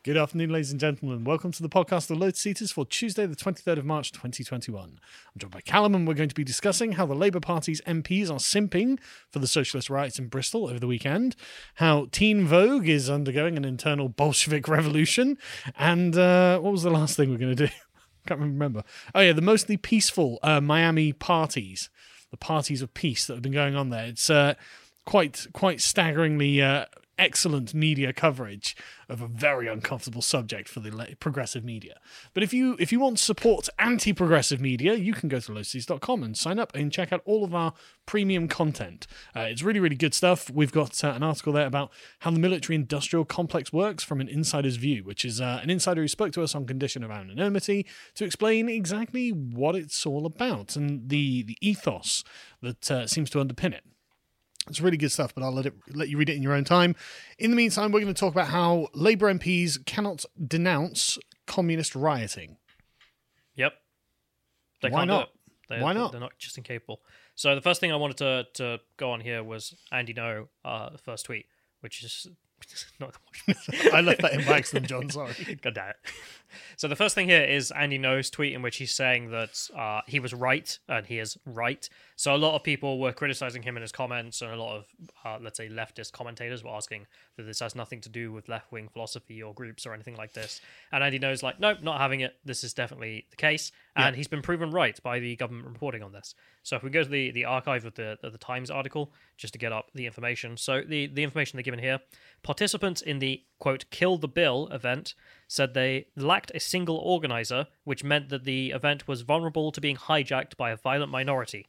Good afternoon, ladies and gentlemen. Welcome to the podcast of Lotus Eaters for Tuesday, the 23rd of March, 2021. I'm joined by Callum, and we're going to be discussing how the Labour Party's MPs are simping for the socialist riots in Bristol over the weekend, how Teen Vogue is undergoing an internal Bolshevik revolution, and what was the last thing we're going to do? Can't remember. Oh yeah, the mostly peaceful Miami parties, the parties of peace that have been going on there. It's quite staggeringly excellent media coverage of a very uncomfortable subject for the progressive media. But if you want to support anti-progressive media, you can go to lotuseaters.com and sign up and check out all of our premium content. It's really, really good stuff. We've got an article there about how the military-industrial complex works from an insider's view, which is an insider who spoke to us on condition of anonymity to explain exactly what it's all about and the ethos that seems to underpin it. It's really good stuff, but I'll let you read it in your own time. In the meantime, we're going to talk about how Labour MPs cannot denounce communist rioting. Yep. Why not? Why not? They're not just incapable. So the first thing I wanted to go on here was Andy No, the first tweet, which is not I left that in by accident, John, sorry. God damn it. So the first thing here is Andy No's tweet in which he's saying that he was right and he is right. So a lot of people were criticizing him in his comments, and a lot of, let's say, leftist commentators were asking that this has nothing to do with left-wing philosophy or groups or anything like this. And Andy No's like, nope, not having it. This is definitely the case. And he's been proven right by the government reporting on this. So if we go to the archive of the Times article, just to get up the information. So the information they're given here, participants in the, quote, Kill the Bill event said they lacked a single organizer, which meant that the event was vulnerable to being hijacked by a violent minority.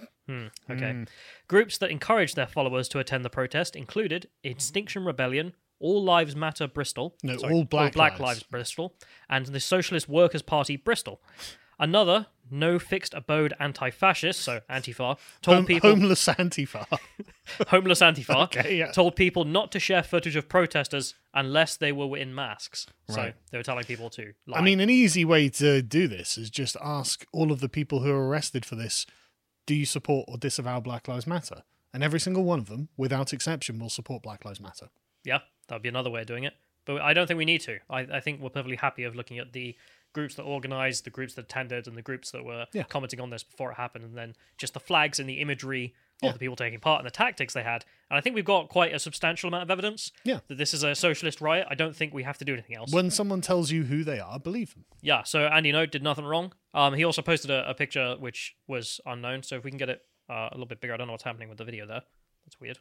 Groups that encouraged their followers to attend the protest included Extinction Rebellion, All Lives Matter Bristol, All Black Lives Bristol, and the Socialist Workers' Party Bristol. Another, No Fixed Abode Anti-Fascist, so Antifa, told people... Homeless Antifa. Homeless Antifa, Okay, yeah. told people not to share footage of protesters unless they were in masks. So Right. they were telling people to lie. I mean, an easy way to do this is just ask all of the people who are arrested for this, do you support or disavow Black Lives Matter? And every single one of them, without exception, will support Black Lives Matter. Yeah, that would be another way of doing it. But I don't think we need to. I think we're perfectly happy of looking at the groups that organised, the groups that attended, and the groups that were commenting on this before it happened, and then just the flags and the imagery of the people taking part and the tactics they had. And I think we've got quite a substantial amount of evidence that this is a socialist riot. I don't think we have to do anything else. When someone tells you who they are, believe them. Yeah, so Andy No did nothing wrong. He also posted a picture which was unknown, so if we can get it a little bit bigger. I don't know what's happening with the video there. That's weird.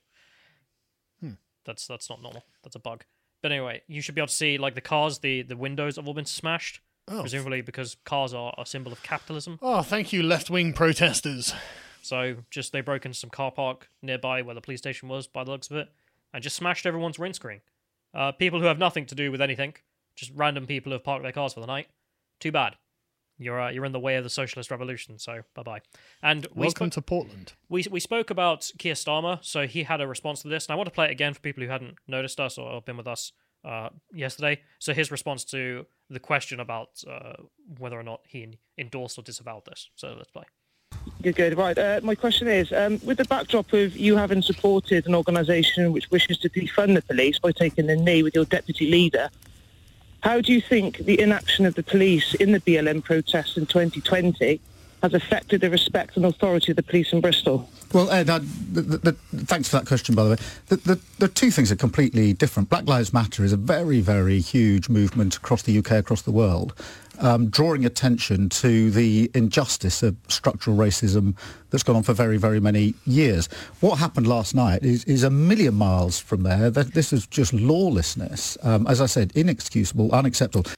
That's not normal. That's a bug. But anyway, you should be able to see, like, the cars, the windows have all been smashed. Presumably because cars are a symbol of capitalism. Oh, thank you, left-wing protesters. So just they broke into some car park nearby where the police station was, by the looks of it, and just smashed everyone's windscreen. People who have nothing to do with anything, just random people who have parked their cars for the night. Too bad. You're in the way of the socialist revolution, so bye-bye. And welcome to Portland. We spoke about Keir Starmer, so he had a response to this, and I want to play it again for people who hadn't noticed us or been with us yesterday. So his response to the question about whether or not he endorsed or disavowed this. So let's play. Good. Right. My question is, with the backdrop of you having supported an organisation which wishes to defund the police by taking the knee with your deputy leader, how do you think the inaction of the police in the BLM protests in 2020 has affected the respect and authority of the police in Bristol? Well, Ed, thanks for that question, by the way. The two things are completely different. Black Lives Matter is a very, very huge movement across the UK, across the world, drawing attention to the injustice of structural racism that's gone on for very, very many years. What happened last night is a million miles from there. This is just lawlessness. As I said, inexcusable, unacceptable.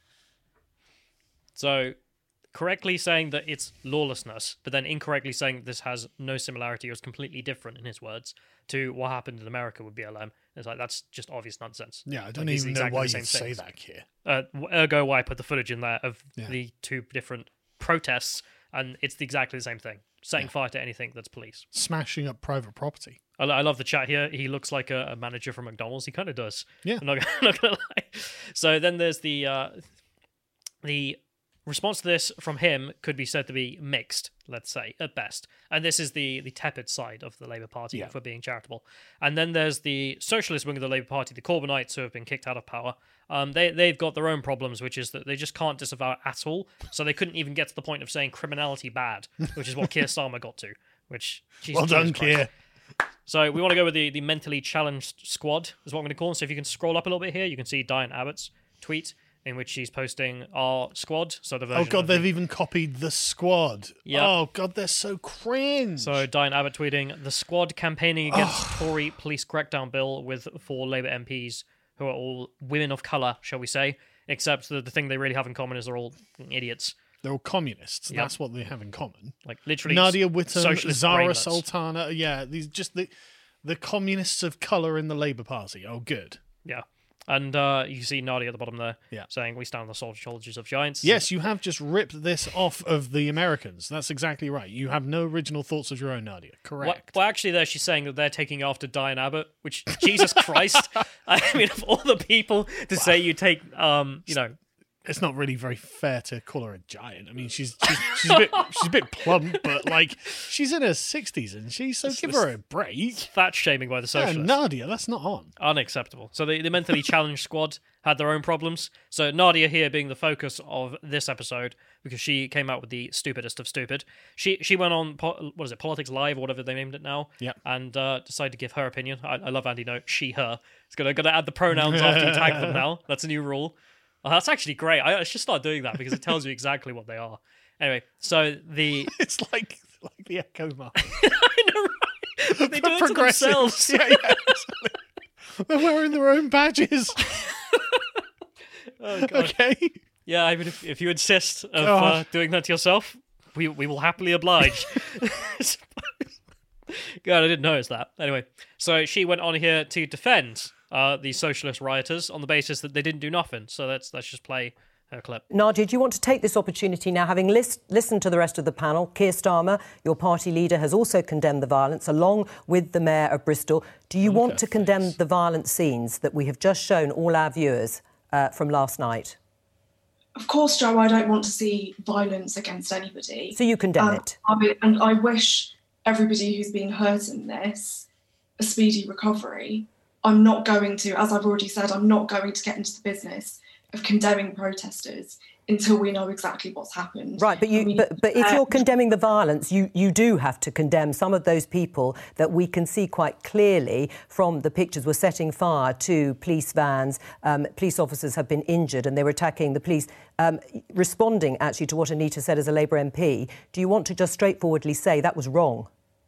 So, correctly saying that it's lawlessness, but then incorrectly saying this has no similarity or is completely different, in his words, to what happened in America with BLM. It's like, that's just obvious nonsense. Yeah, I don't even know why you'd say that here. Ergo, why I put the footage in there of the two different protests, and it's exactly the same thing. Setting fire to anything that's police. Smashing up private property. I love the chat here. He looks like a manager from McDonald's. He kind of does. Yeah. I'm not gonna lie. So then there's the response to this from him could be said to be mixed, let's say, at best. And this is the tepid side of the Labour Party, if we're being charitable. And then there's the socialist wing of the Labour Party, the Corbynites, who have been kicked out of power. They've got their own problems, which is that they just can't disavow it at all. So they couldn't even get to the point of saying criminality bad, which is what Keir Starmer got to. Which, Jesus, well done, Keir. So we want to go with the mentally challenged squad, is what I'm going to call them. So if you can scroll up a little bit here, you can see Diane Abbott's tweet, in which she's posting our squad. So the version they've even copied the squad. Yep. Oh God, they're so cringe. So Diane Abbott tweeting, the squad campaigning against Tory police crackdown bill with 4 Labour MPs who are all women of colour, shall we say, except the thing they really have in common is they're all idiots. They're all communists. Yep. That's what they have in common. Like literally Nadia Whittam, socialist Zara brainlets. Sultana. Yeah, these just the communists of colour in the Labour Party. Oh, good. Yeah. And you see Nadia at the bottom there saying, we stand on the shoulders of giants. Yes, you have just ripped this off of the Americans. That's exactly right. You have no original thoughts of your own, Nadia. Correct. Well, actually, there she's saying that they're taking after Diane Abbott, which, Jesus Christ. I mean, of all the people to say you take, It's not really very fair to call her a giant. I mean, she's a bit plump, but like she's in her 60s, and give her a break. Fat shaming by the socialists. Yeah, Nadia, that's not on. Unacceptable. So the mentally challenged squad had their own problems. So Nadia here being the focus of this episode because she came out with the stupidest of stupid. She went on Politics Live or whatever they named it now. Yeah. And decided to give her opinion. I love Andy Note. She, her. It's gonna add the pronouns after you tag them now. That's a new rule. Oh, that's actually great. I should start doing that because it tells you exactly what they are. Anyway, so the... It's like the Echo Mark. I know, right? But they do it to themselves. Yeah, exactly. They're wearing their own badges. Oh, God. Okay. Yeah, I mean, if you insist of doing that to yourself, we will happily oblige. God, I didn't notice that. Anyway, so she went on here to defend the socialist rioters on the basis that they didn't do nothing. So let's just play her clip. Nadia, do you want to take this opportunity now, having listened to the rest of the panel? Keir Starmer, your party leader, has also condemned the violence, along with the Mayor of Bristol. Do you want to condemn the violent scenes that we have just shown all our viewers from last night? Of course, Jo, I don't want to see violence against anybody. So you condemn it? And I wish everybody who's been hurt in this a speedy recovery. I'm not going to, as I've already said, I'm not going to get into the business of condemning protesters until we know exactly what's happened. Right, but if you're condemning the violence, you do have to condemn some of those people that we can see quite clearly from the pictures were setting fire to police vans. Police officers have been injured and they were attacking the police. Responding, actually, to what Anita said as a Labour MP, do you want to just straightforwardly say that was wrong?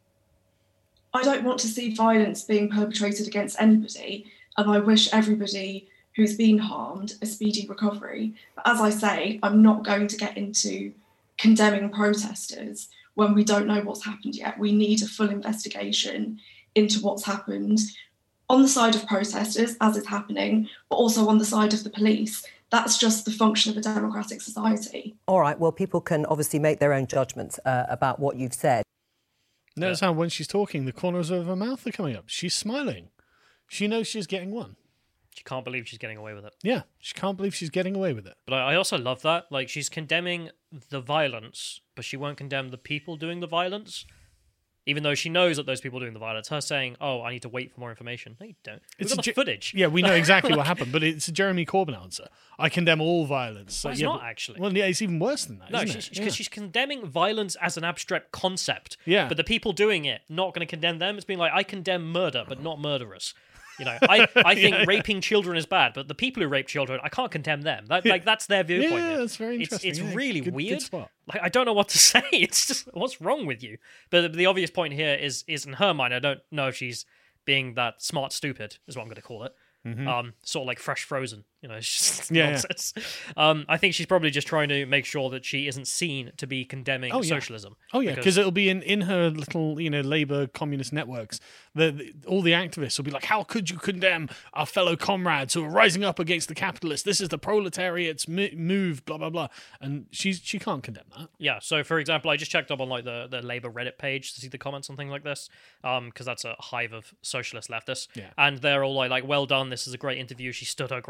I don't want to see violence being perpetrated against anybody, and I wish everybody who's been harmed a speedy recovery. But as I say, I'm not going to get into condemning protesters when we don't know what's happened yet. We need a full investigation into what's happened on the side of protesters, as is happening, but also on the side of the police. That's just the function of a democratic society. All right, well, people can obviously make their own judgments about what you've said. Notice how when she's talking, the corners of her mouth are coming up. She's smiling. She knows she's getting one. She can't believe she's getting away with it. Yeah, she can't believe she's getting away with it. But I also love that. Like, she's condemning the violence, but she won't condemn the people doing the violence. Even though she knows that those people doing the violence, her saying, "Oh, I need to wait for more information." No, you don't. We've got the footage. Yeah, we know exactly what happened, but it's a Jeremy Corbyn answer. I condemn all violence. Well, it's not actually. Well, yeah, it's even worse than that. No, isn't because she's condemning violence as an abstract concept. Yeah. But the people doing it, not going to condemn them. It's being like, I condemn murder, but not murderers. You know, I think raping children is bad, but the people who rape children, I can't condemn them. That's their viewpoint. Yeah, that's very interesting. It's really weird. Good spot. Like, I don't know what to say. It's just, what's wrong with you? But the obvious point here is in her mind, I don't know if she's being that smart stupid, is what I'm going to call it. Mm-hmm. Sort of like fresh frozen, you know, it's just nonsense. Yeah. I think she's probably just trying to make sure that she isn't seen to be condemning socialism. Oh yeah, because it'll be in her little, Labour communist networks. All the activists will be like, "How could you condemn our fellow comrades who are rising up against the capitalists? This is the proletariat's move, blah blah blah." And she can't condemn that. Yeah. So for example, I just checked up on like the Labour Reddit page to see the comments on things like this, because that's a hive of socialist leftists, and they're all like, "Well done. This is a great interview. She stood her ground."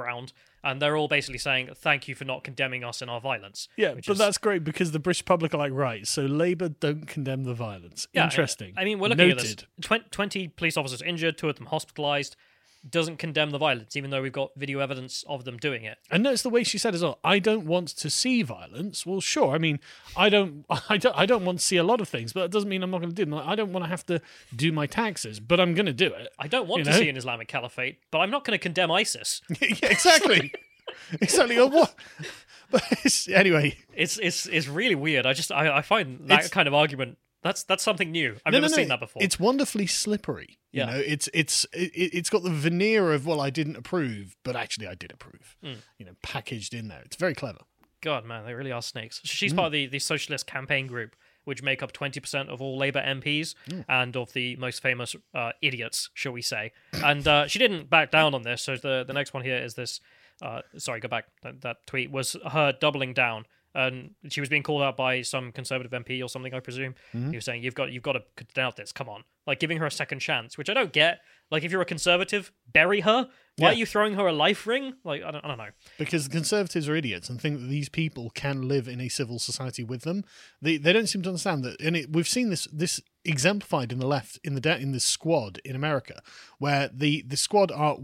and they're all basically saying thank you for not condemning us in our violence. Yeah, but that's great because the British public are like, right, so Labour don't condemn the violence. Yeah, Interesting. I mean, we're looking Noted. at this. 20 police officers injured, 2 of them hospitalised. Doesn't condemn the violence, even though we've got video evidence of them doing it. And notice the way she said as well, I don't want to see violence. Well, sure. I mean, I don't want to see a lot of things, but that doesn't mean I'm not going to do them. Like, I don't want to have to do my taxes, but I'm going to do it. I don't want to see an Islamic caliphate, but I'm not going to condemn ISIS. Yeah, exactly. Exactly. What? But anyway, it's really weird. I find that kind of argument that's something new. I've never seen that before. It's wonderfully slippery. You know, it's got the veneer of, well, I didn't approve, but actually I did approve. You know, packaged in there. It's very clever. God, man, they really are snakes. She's part of the Socialist Campaign Group, which make up 20% of all Labour MPs and of the most famous idiots, shall we say. And she didn't back down on this. So the next one here is this. Sorry, go back. That tweet was her doubling down. And she was being called out by some Conservative MP or something, I presume. He was saying, you've got to condemn this, come on. Like, giving her a second chance, which I don't get. Like, if you're a Conservative, bury her. Why are you throwing her a life ring? Like, I don't know. Because the Conservatives are idiots and think that these people can live in a civil society with them. They don't seem to understand that. And we've seen this exemplified in the left, in the Squad in America, where the Squad are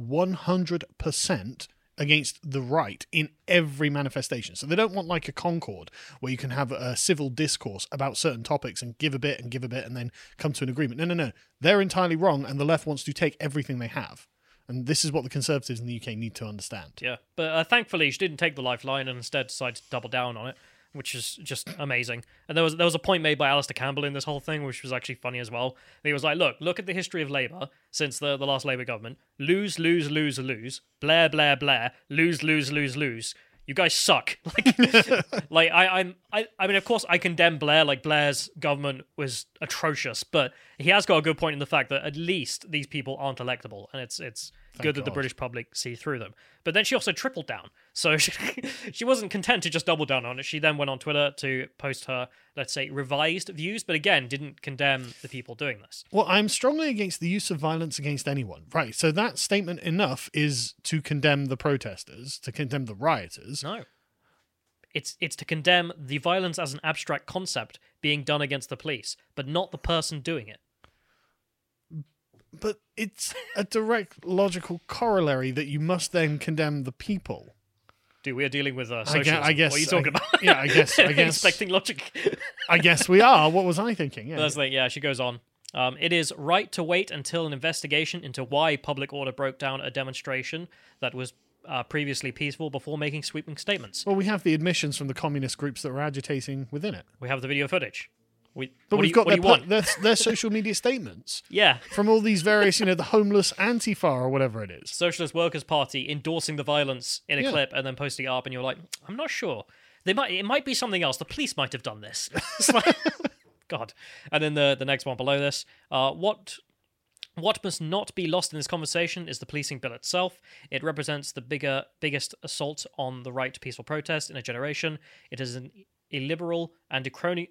100% against the right in every manifestation. So they don't want like a Concord where you can have a civil discourse about certain topics and give a bit and then come to an agreement. No. They're entirely wrong, and the left wants to take everything they have. And this is what the Conservatives in the UK need to understand. Yeah, but thankfully she didn't take the lifeline and instead decided to double down on it, which is just amazing. And there was a point made by Alistair Campbell in this whole thing, which was actually funny as well. And he was like, look at the history of Labour since the last Labour government. Lose, lose, lose, lose. Blair, Blair, Blair. Lose, lose, lose, lose. You guys suck. I mean, of course, I condemn Blair. Like, Blair's government was atrocious, but he has got a good point in the fact that at least these people aren't electable, and it's good that the British public see through them. But then she also tripled down, so she wasn't content to just double down on it. She then went on Twitter to post her, let's say, revised views, but again, didn't condemn the people doing this. Well, I'm strongly against the use of violence against anyone. Right, so that statement enough is to condemn the protesters, to condemn the rioters. No. It's to condemn the violence as an abstract concept being done against the police, but not the person doing it. But it's a direct logical corollary that you must then condemn the people. Dude, we are dealing with socialism. I guess. What are you talking about? Yeah, I guess. Expecting logic. I guess we are. What was I thinking? Yeah. She goes on. It is right to wait until an investigation into why public order broke down a demonstration that was previously peaceful before making sweeping statements. Well, we have the admissions from the communist groups that were agitating within it. We have the video footage. But we've got their social media statements. Yeah. From all these various, the homeless Antifa or whatever it is. Socialist Workers' Party endorsing the violence in a clip and then posting it up, and you're like, I'm not sure. It might be something else. The police might have done this. God. And then the next one below this. What must not be lost in this conversation is the policing bill itself. It represents the biggest assault on the right to peaceful protest in a generation. It is an illiberal and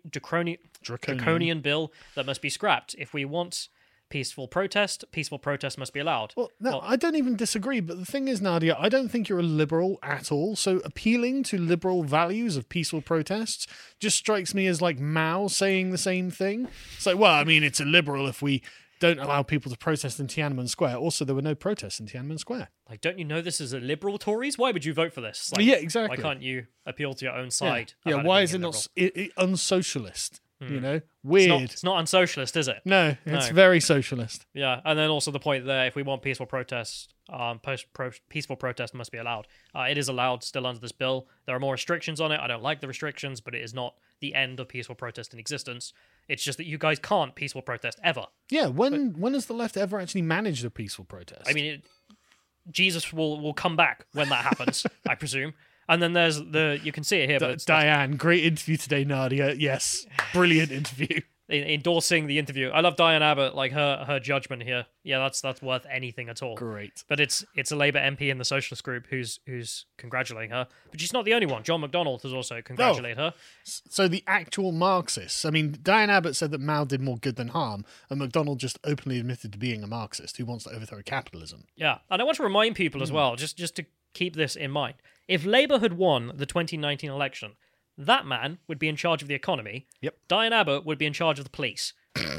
draconian bill that must be scrapped. If we want peaceful protest must be allowed. Well, I don't even disagree, but the thing is, Nadia, I don't think you're a liberal at all, so appealing to liberal values of peaceful protests just strikes me as like Mao saying the same thing. It's like, well, I mean, it's illiberal if we don't allow people to protest in Tiananmen Square. Also, there were no protests in Tiananmen Square. Like, don't you know this is a liberal Tories? Why would you vote for this? Yeah, exactly. Why can't you appeal to your own side? Yeah, why is it not unsocialist? Weird. It's not unsocialist, is it? No, it's very socialist. Yeah, and then also the point there, if we want peaceful protest, peaceful protest must be allowed. It is allowed still under this bill. There are more restrictions on it. I don't like the restrictions, but it is not the end of peaceful protest in existence. It's just that you guys can't peaceful protest ever. Yeah, when has the left ever actually managed a peaceful protest? I mean, Jesus will come back when that happens, I presume. And then there's you can see it here. But it's Diane, great interview today, Nadia. Yes, brilliant interview. Endorsing the interview. I love Diane Abbott, like her judgment here. Yeah, that's worth anything at all. Great. But it's a Labour MP in the Socialist group who's congratulating her. But she's not the only one. John McDonnell has also congratulated her. So the actual Marxists. I mean, Diane Abbott said that Mao did more good than harm, and McDonnell just openly admitted to being a Marxist who wants to overthrow capitalism. Yeah, and I want to remind people as well, just to keep this in mind. If Labour had won the 2019 election, that man would be in charge of the economy. Yep. Diane Abbott would be in charge of the police.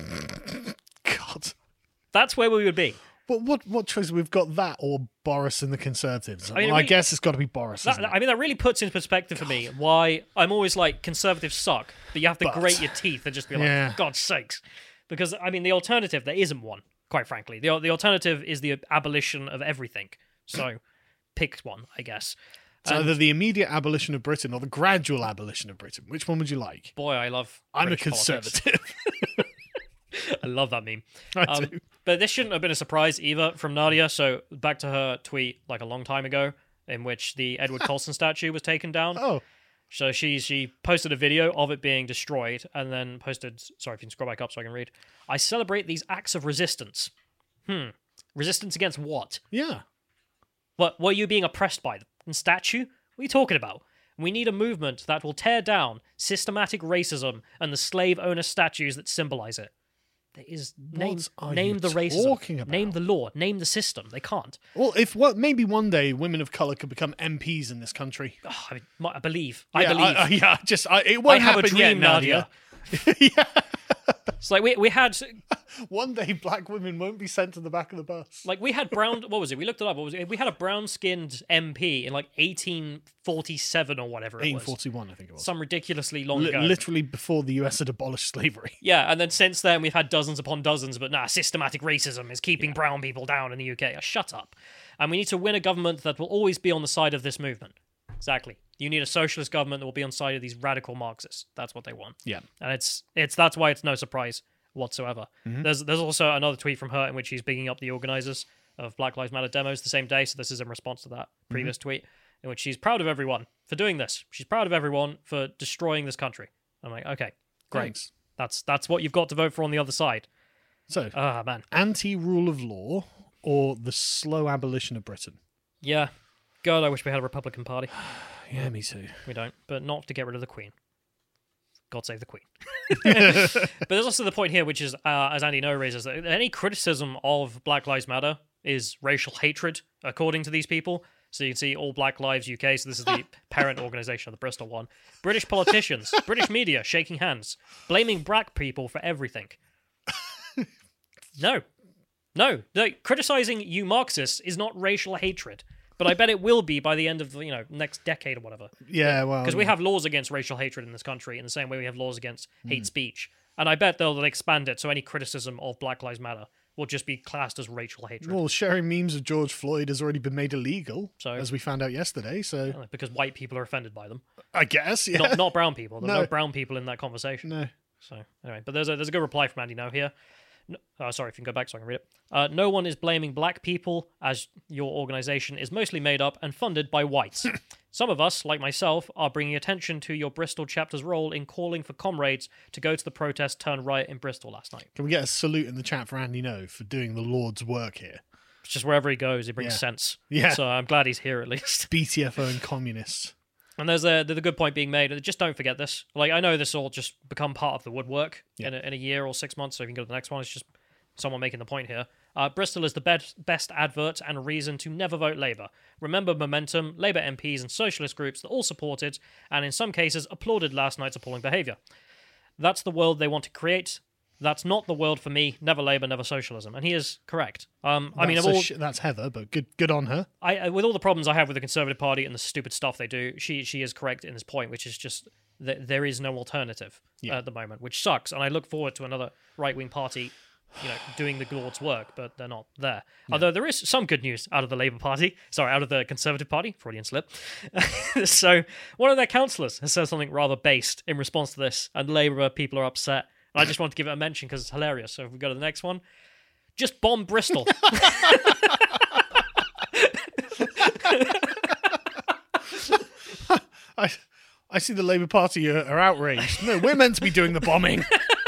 God. That's where we would be. But what choice? We've got that or Boris and the Conservatives. I mean, Well, I guess it's got to be Boris, isn't it? I mean, that really puts into perspective for me why I'm always like, Conservatives suck, but you have to grate your teeth and just be like, Yeah. God's sakes. Because, I mean, the alternative, there isn't one, quite frankly. The alternative is the abolition of everything. So, pick one, I guess. It's either the immediate abolition of Britain or the gradual abolition of Britain. Which one would you like? Boy, I love I'm British a politics. Conservative. I love that meme. I do. But this shouldn't have been a surprise either from Nadia. So back to her tweet like a long time ago in which the Edward Colston statue was taken down. Oh, So she posted a video of it being destroyed and then posted, sorry if you can scroll back up so I can read, I celebrate these acts of resistance. Resistance against what? yeah. What were you being oppressed by? The statue? What are you talking about? We need a movement that will tear down systematic racism and the slave owner statues that symbolize it. There is name you the racism, talking about? name the law, name the system. They can't. Well, maybe one day women of colour could become MPs in this country. Oh, I believe. Yeah, I believe. It won't I have a happen dream, yet, Nadia. Nadia. It's like we had One day, black women won't be sent to the back of the bus. brown. What was it? We looked it up. What was it? We had a brown-skinned MP in like 1847 or whatever it was. 1841, I think it was. Some ridiculously long ago. Literally before the US had abolished slavery. Yeah, and then since then we've had dozens upon dozens, but systematic racism is keeping brown people down in the UK. Shut up. And we need to win a government that will always be on the side of this movement. Exactly. You need a socialist government that will be on the side of these radical Marxists. That's what they want. Yeah. And that's why it's no surprise whatsoever. Mm-hmm. There's also another tweet from her in which she's bigging up the organisers of Black Lives Matter demos the same day, so this is in response to that previous tweet, in which she's proud of everyone for doing this. She's proud of everyone for destroying this country. I'm like, okay, great. Thanks. That's what you've got to vote for on the other side. So, Man. anti-rule of law or the slow abolition of Britain? Yeah. God, I wish we had a Republican Party. Yeah, me too. We don't, but not to get rid of the Queen. God save the Queen. But there's also the point here, which is, as Andy No raises, that any criticism of Black Lives Matter is racial hatred, according to these people. So you can see All Black Lives UK, so this is the parent organisation of the Bristol one. British politicians, British media shaking hands, blaming black people for everything. No. Criticising you Marxists is not racial hatred. But I bet it will be by the end of the next decade or whatever. Yeah, well... Because we have laws against racial hatred in this country in the same way we have laws against hate speech. And I bet they'll expand it so any criticism of Black Lives Matter will just be classed as racial hatred. Well, sharing memes of George Floyd has already been made illegal, So- as we found out yesterday, so... Because white people are offended by them. I guess, yeah. Not brown people. There are No. no brown people in that conversation. No. So anyway, but there's a good reply from Andy No here. Sorry, if you can go back so I can read it. No one is blaming black people, as your organisation is mostly made up and funded by whites. Some of us, like myself, are bringing attention to your Bristol chapter's role in calling for comrades to go to the protest turned riot in Bristol last night. Can we get a salute in the chat for Andy No for doing the Lord's work here? It's just wherever he goes, he brings Yeah. sense. Yeah. So I'm glad he's here at least. BTFO and communists. And there's the good point being made. Just don't forget this. Like, I know this will just become part of the woodwork in a year or 6 months, so if you can go to the next one. It's just someone making the point here. Bristol is the best advert and reason to never vote Labour. Remember Momentum, Labour MPs and socialist groups that all supported, and in some cases applauded last night's appalling behaviour. That's the world they want to create. That's not the world for me. Never Labour, never socialism. And he is correct. That's Heather, but good on her. With all the problems I have with the Conservative Party and the stupid stuff they do, she is correct in this point, which is just that there is no alternative at the moment, which sucks. And I look forward to another right-wing party doing the Lord's work, but they're not there. Yeah. Although there is some good news out of the Labour Party. Sorry, out of the Conservative Party. Freudian slip. So one of their councillors has said something rather based in response to this, and Labour people are upset. And I just want to give it a mention because it's hilarious. So if we go to the next one, just bomb Bristol. I see the Labour Party are outraged. No, we're meant to be doing the bombing.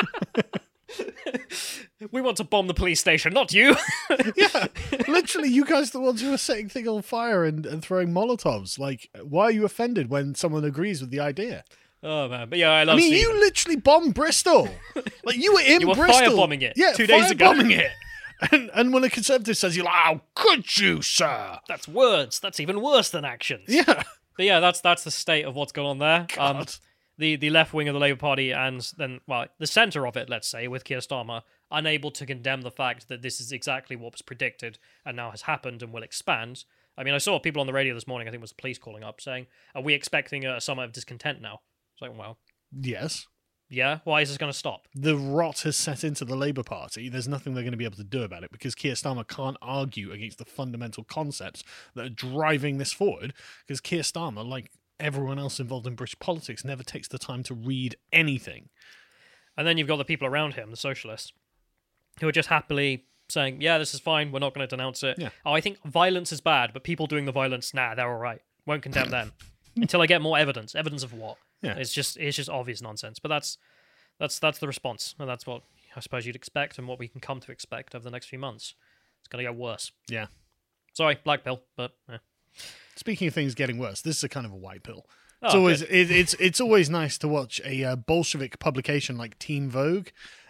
We want to bomb the police station, not you. Yeah, literally, you guys are the ones who are setting things on fire and throwing Molotovs. Like, why are you offended when someone agrees with the idea? Oh, man. But yeah, I love you literally bombed Bristol. Like, you were in You were Bristol. firebombing it 2 days ago. Firebombing it. And when a Conservative says, you're like, how could you, sir? That's words. That's even worse than actions. Yeah. But yeah, that's the state of what's going on there. God. The left wing of the Labour Party and then, well, the centre of it, let's say, with Keir Starmer, unable to condemn the fact that this is exactly what was predicted and now has happened and will expand. I mean, I saw people on the radio this morning, I think it was the police calling up, saying, are we expecting a summer of discontent now? It's like, well, Yes. yeah, why is this going to stop? The rot has set into the Labour Party. There's nothing they're going to be able to do about it because Keir Starmer can't argue against the fundamental concepts that are driving this forward because Keir Starmer, like everyone else involved in British politics, never takes the time to read anything. And then you've got the people around him, the socialists, who are just happily saying, yeah, this is fine, we're not going to denounce it. Yeah. Oh, I think violence is bad, but people doing the violence, nah, they're all right. Won't condemn them. Until I get more evidence. Evidence of what? Yeah. It's just obvious nonsense. But that's the response. And that's what I suppose you'd expect and what we can come to expect over the next few months. It's going to get worse. Yeah. Sorry, black pill, but... Speaking of things getting worse, this is a kind of a white pill. Oh, It's always good. it's always nice to watch a Bolshevik publication like Teen Vogue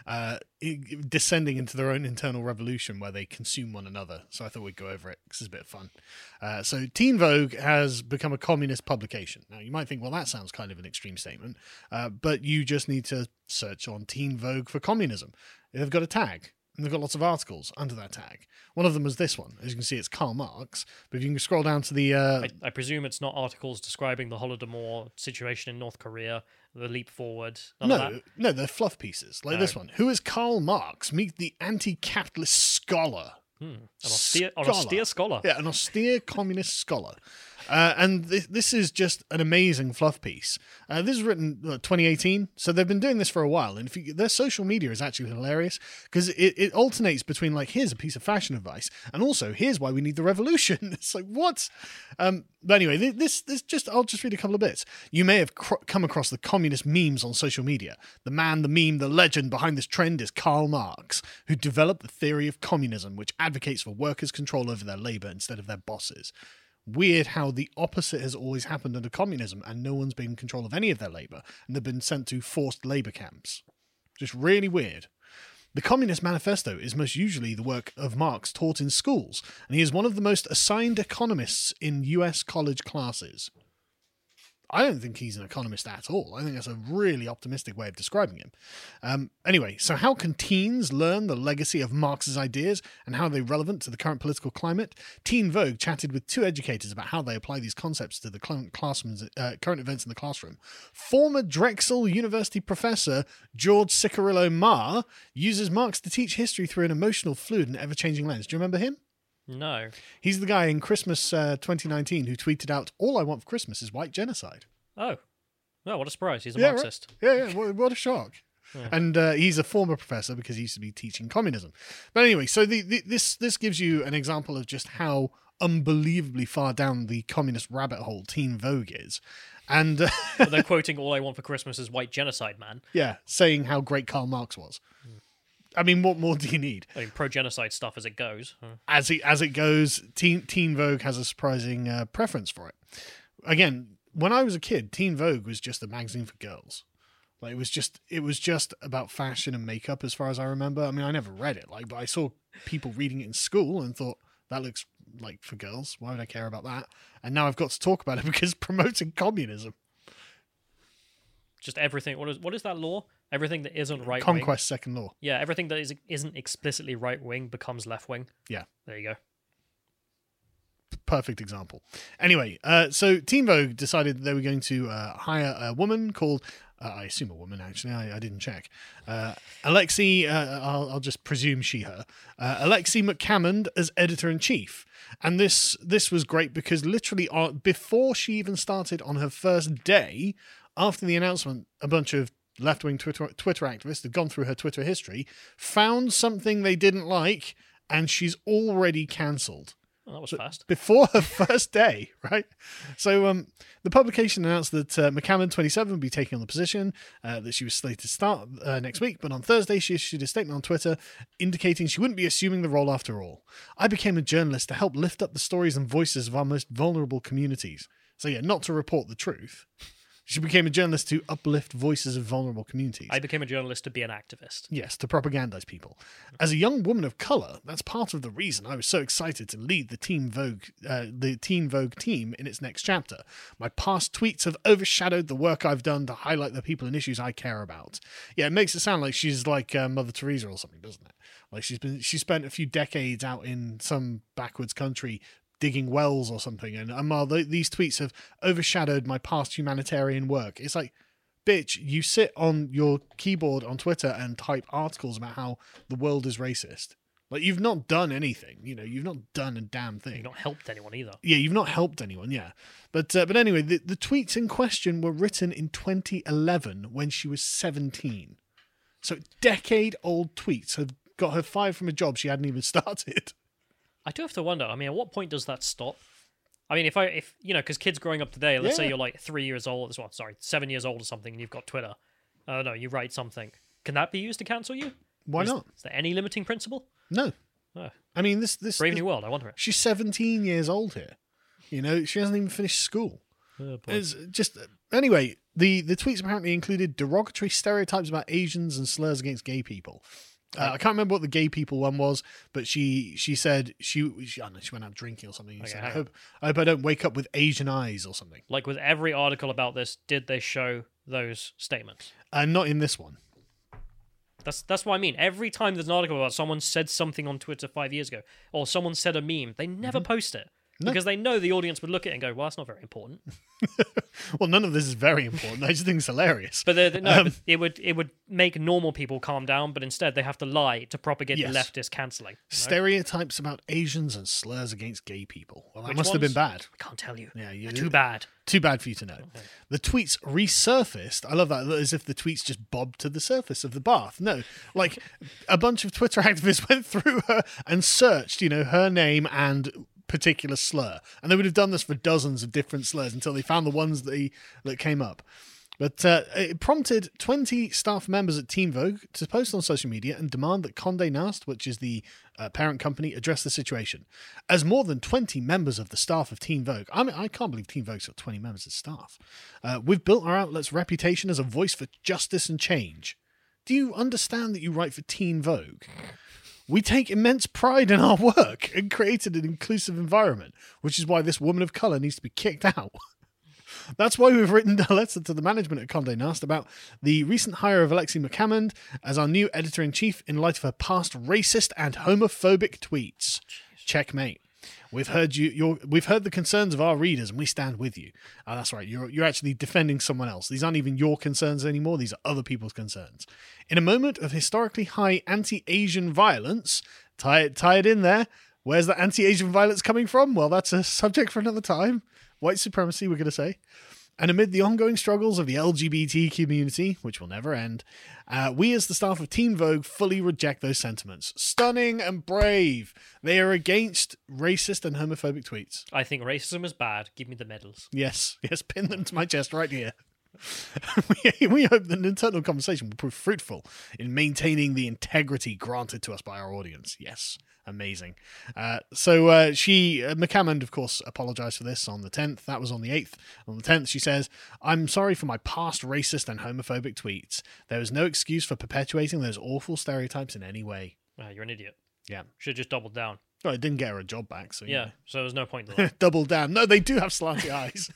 descending into their own internal revolution where they consume one another. So I thought we'd go over it because it's a bit of fun. So Teen Vogue has become a communist publication. Now you might think, well, that sounds kind of an extreme statement, but you just need to search on Teen Vogue for communism. They've got a tag. And they've got lots of articles under that tag. One of them was this one. As you can see, it's Karl Marx. But if you can scroll down to the... I presume it's not articles describing the Holodomor situation in North Korea, the leap forward. No, they're fluff pieces, like this one. Who is Karl Marx? Meet the anti-capitalist scholar. An austere scholar. Yeah, an austere communist scholar. And this is just an amazing fluff piece. This is written 2018, so they've been doing this for a while. And their social media is actually hilarious because it alternates between like, here's a piece of fashion advice, and also here's why we need the revolution. It's like, what? But anyway, I'll just read a couple of bits. You may have come across the communist memes on social media. The man, the meme, the legend behind this trend is Karl Marx, who developed the theory of communism, which advocates for workers' control over their labor instead of their bosses. Weird how the opposite has always happened under communism and no one's been in control of any of their labour and they've been sent to forced labour camps. Just really weird. The Communist Manifesto is most usually the work of Marx taught in schools, and he is one of the most assigned economists in US college classes. I don't think he's an economist at all. I think that's a really optimistic way of describing him. Anyway, so how can teens learn the legacy of Marx's ideas and how are they relevant to the current political climate? Teen Vogue chatted with two educators about how they apply these concepts to the current events in the classroom. Former Drexel University professor George Cicarillo-Maher uses Marx to teach history through an emotional, fluid and ever-changing lens. Do you remember him? No. He's the guy in Christmas 2019 who tweeted out, "All I want for Christmas is white genocide." Oh, what a surprise. He's a Marxist. Right. Yeah, what a shock. Yeah. And he's a former professor because he used to be teaching communism. But anyway, so this gives you an example of just how unbelievably far down the communist rabbit hole Teen Vogue is. And they're quoting "All I want for Christmas is white genocide, man." Yeah, saying how great Karl Marx was. I mean, what more do you need? I mean, pro-genocide stuff as it goes. As it goes, Teen Vogue has a surprising preference for it. Again, when I was a kid, Teen Vogue was just a magazine for girls. Like it was just about fashion and makeup, as far as I remember. I mean, I never read it, but I saw people reading it in school and thought that looks like for girls. Why would I care about that? And now I've got to talk about it because it's promoting communism. Just everything. What is that law? Everything that isn't right-wing. Conquest second law. Yeah, everything that isn't explicitly right-wing becomes left-wing. Yeah. There you go. Perfect example. Anyway, so Teen Vogue decided they were going to hire a woman called, I assume a woman actually, I didn't check, Alexi, I'll just presume her, Alexi McCammond as editor-in-chief. And this was great because literally before she even started on her first day, after the announcement, a bunch of left-wing Twitter activists had gone through her Twitter history, found something they didn't like, and she's already cancelled. Oh, that was fast. Before her first day, right? So the publication announced that McCammond, 27, would be taking on the position, that she was slated to start next week, but on Thursday she issued a statement on Twitter indicating she wouldn't be assuming the role after all. "I became a journalist to help lift up the stories and voices of our most vulnerable communities." So yeah, not to report the truth. She became a journalist to uplift voices of vulnerable communities. I became a journalist to be an activist. Yes, to propagandize people. As a young woman of color, that's part of the reason I was so excited to lead the Teen Vogue team in its next chapter. My past tweets have overshadowed the work I've done to highlight the people and issues I care about. Yeah, it makes it sound like she's like Mother Teresa or something, doesn't it? Like she spent a few decades out in some backwards country digging wells or something, and while these tweets have overshadowed my past humanitarian work, it's like, bitch, you sit on your keyboard on Twitter and type articles about how the world is racist. Like, you've not done anything, you've not done a damn thing. You've not helped anyone either. Yeah, you've not helped anyone, yeah. But anyway, the tweets in question were written in 2011 when she was 17. So decade-old tweets have got her fired from a job she hadn't even started. I do have to wonder. I mean, at what point does that stop? I mean, if because kids growing up today, let's say you're like 7 years old or something, and you've got Twitter. No, you write something. Can that be used to cancel you? Why not? Is there any limiting principle? No. Oh. I mean, this Brave New World. I wonder it. She's 17 years old here. She hasn't even finished school. Oh, boy. It's just anyway. The tweets apparently included derogatory stereotypes about Asians and slurs against gay people. I can't remember what the gay people one was, but she said she I don't know, she went out drinking or something. Okay, said, I hope I don't wake up with Asian eyes or something. Like with every article about this, did they show those statements? Not in this one. That's what I mean. Every time there's an article about someone said something on Twitter 5 years ago, or someone said a meme, they never post it. No. Because they know the audience would look at it and go, well, that's not very important. Well, none of this is very important. I just think it's hilarious. But but it would make normal people calm down, but instead they have to lie to propagate the leftist cancelling. Stereotypes about Asians and slurs against gay people. Well, that Which must have been bad. I can't tell you. Yeah, They're too bad. Too bad for you to know. Okay. The tweets resurfaced. I love that, as if the tweets just bobbed to the surface of the bath. No, like a bunch of Twitter activists went through her and searched, her name and particular slur, and they would have done this for dozens of different slurs until they found the ones that came up. But it prompted 20 staff members at Teen Vogue to post on social media and demand that Condé Nast, which is the parent company, address the situation. As more than 20 members of the staff of Teen Vogue, I mean, I can't believe Teen Vogue's got 20 members of staff. We've built our outlet's reputation as a voice for justice and change. Do you understand that you write for Teen Vogue? We take immense pride in our work and created an inclusive environment, which is why this woman of colour needs to be kicked out. That's why we've written a letter to the management at Condé Nast about the recent hire of Alexi McCammond as our new editor-in-chief in light of her past racist and homophobic tweets. Checkmate. We've heard the concerns of our readers, and we stand with you. Oh, that's right. You're actually defending someone else. These aren't even your concerns anymore. These are other people's concerns. In a moment of historically high anti-Asian violence, tie it in there. Where's that anti-Asian violence coming from? Well, that's a subject for another time. White supremacy, we're going to say. And amid the ongoing struggles of the LGBT community, which will never end, we as the staff of Teen Vogue fully reject those sentiments. Stunning and brave. They are against racist and homophobic tweets. I think racism is bad. Give me the medals. Yes, pin them to my chest right here. We hope that an internal conversation will prove fruitful in maintaining the integrity granted to us by our audience. Yes, amazing. McCammond, of course, apologised for this on the 10th. That was on the 8th. On the 10th, she says, I'm sorry for my past racist and homophobic tweets. There is no excuse for perpetuating those awful stereotypes in any way. You're an idiot. Yeah. Should have just doubled down. Well, it didn't get her a job back. So yeah, so there's no point to that. Double down. No, they do have slanty eyes.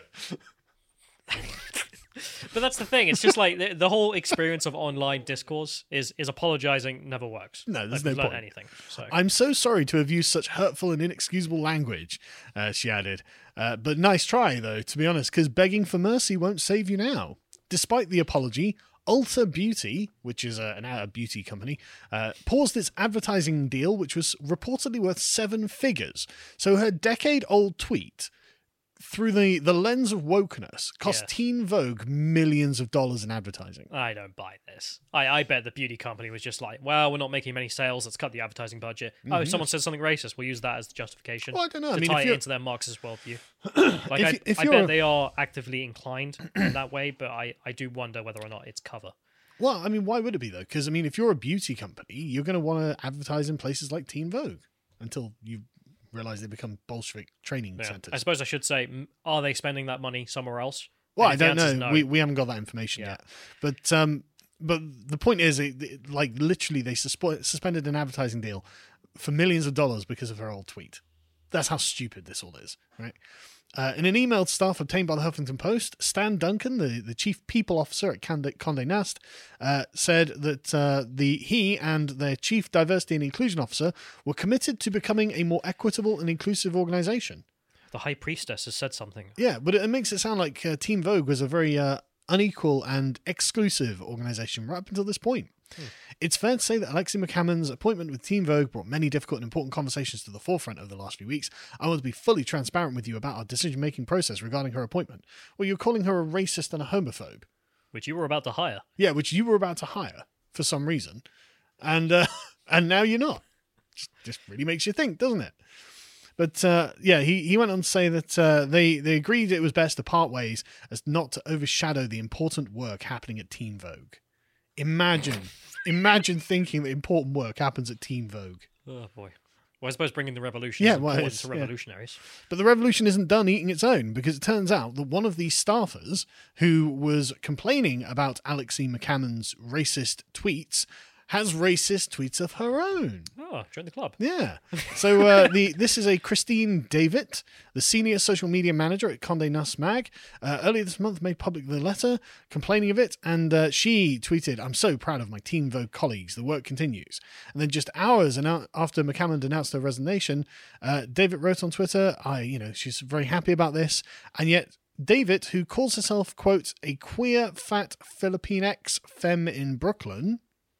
But that's the thing. It's just like the whole experience of online discourse is apologizing never works. No, there's no point. Anything. So. I'm so sorry to have used such hurtful and inexcusable language, she added. But nice try, though, to be honest, because begging for mercy won't save you now. Despite the apology, Ulta Beauty, which is a beauty company, paused its advertising deal, which was reportedly worth 7 figures. So her decade-old tweet, through the lens of wokeness, cost Teen Vogue millions of dollars in advertising. I don't buy this. I bet the beauty company was just like, well, we're not making many sales, let's cut the advertising budget. Mm-hmm. Oh, someone says something racist, we'll use that as the justification. Well, I don't know. To tie it into their Marxist worldview. I bet they are actively inclined in that way, but I do wonder whether or not it's cover. Well, I mean, why would it be, though? Because, I mean, if you're a beauty company, you're going to want to advertise in places like Teen Vogue until you realize they become Bolshevik training centers. I suppose I should say, are they spending that money somewhere else? Well, And I if the don't know. answer's no- We haven't got that information Yeah. yet. But the point is, like literally, they suspended an advertising deal for millions of dollars because of her old tweet. That's how stupid this all is, right? In an email to staff obtained by the Huffington Post, Stan Duncan, the chief people officer at Condé Nast, said that he and their chief diversity and inclusion officer were committed to becoming a more equitable and inclusive organization. The High Priestess has said something. Yeah, but it makes it sound like Teen Vogue was a very unequal and exclusive organization right up until this point. It's fair to say that Alexi McCammon's appointment with Teen Vogue brought many difficult and important conversations to the forefront over the last few weeks. I want to be fully transparent with you about our decision-making process regarding her appointment. Well, you're calling her a racist and a homophobe. Which you were about to hire. Yeah, which you were about to hire for some reason. And now you're not. Just really makes you think, doesn't it? But he went on to say that they agreed it was best to part ways as not to overshadow the important work happening at Teen Vogue. Imagine thinking that important work happens at Teen Vogue. Oh, boy. Well, I suppose bringing the revolution Yeah, is well, important it's- to yeah. revolutionaries. But the revolution isn't done eating its own, because it turns out that one of these staffers who was complaining about Alexi McCammon's racist tweets has racist tweets of her own. Oh, join the club. Yeah. So this is a Christine Davitt, the senior social media manager at Condé Nast Mag. Earlier this month made public the letter complaining of it, and she tweeted, "I'm so proud of my Teen Vogue colleagues. The work continues." And then just hours after McCammon announced her resignation, Davitt wrote on Twitter, she's very happy about this, and yet Davitt, who calls herself, quote, a queer, fat Filipinx femme in Brooklyn,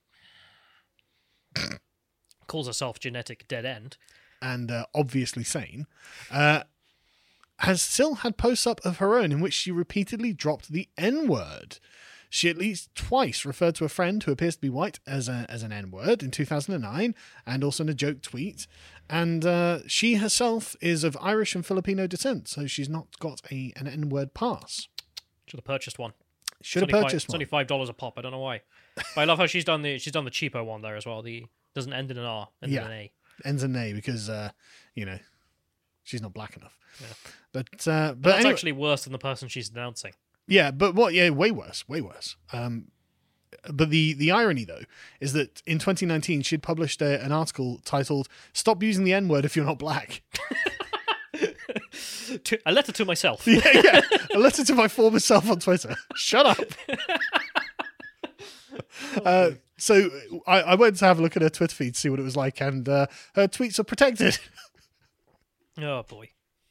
Calls herself genetic dead end. and obviously sane, has still had posts up of her own in which she repeatedly dropped the N-word. She at least twice referred to a friend who appears to be white as an N-word in 2009, and also in a joke tweet. And she herself is of Irish and Filipino descent, so she's not got an N-word pass. Should have purchased one. Should have It's only purchased It's only one. $5 a pop. I don't know why. But I love how she's done the cheapo one there as well. The doesn't end in an R, ends in an A. Ends in A because, she's not black enough. Yeah. But But that's anyway, actually worse than the person she's denouncing. yeah, but what? Yeah, way worse. But the irony, though, is that in 2019 she'd published an article titled "Stop Using the N-Word If You're Not Black." A letter to myself. yeah, a letter to my former self on Twitter. Shut up. So I went to have a look at her Twitter feed to see what it was like, and her tweets are protected. Oh, boy.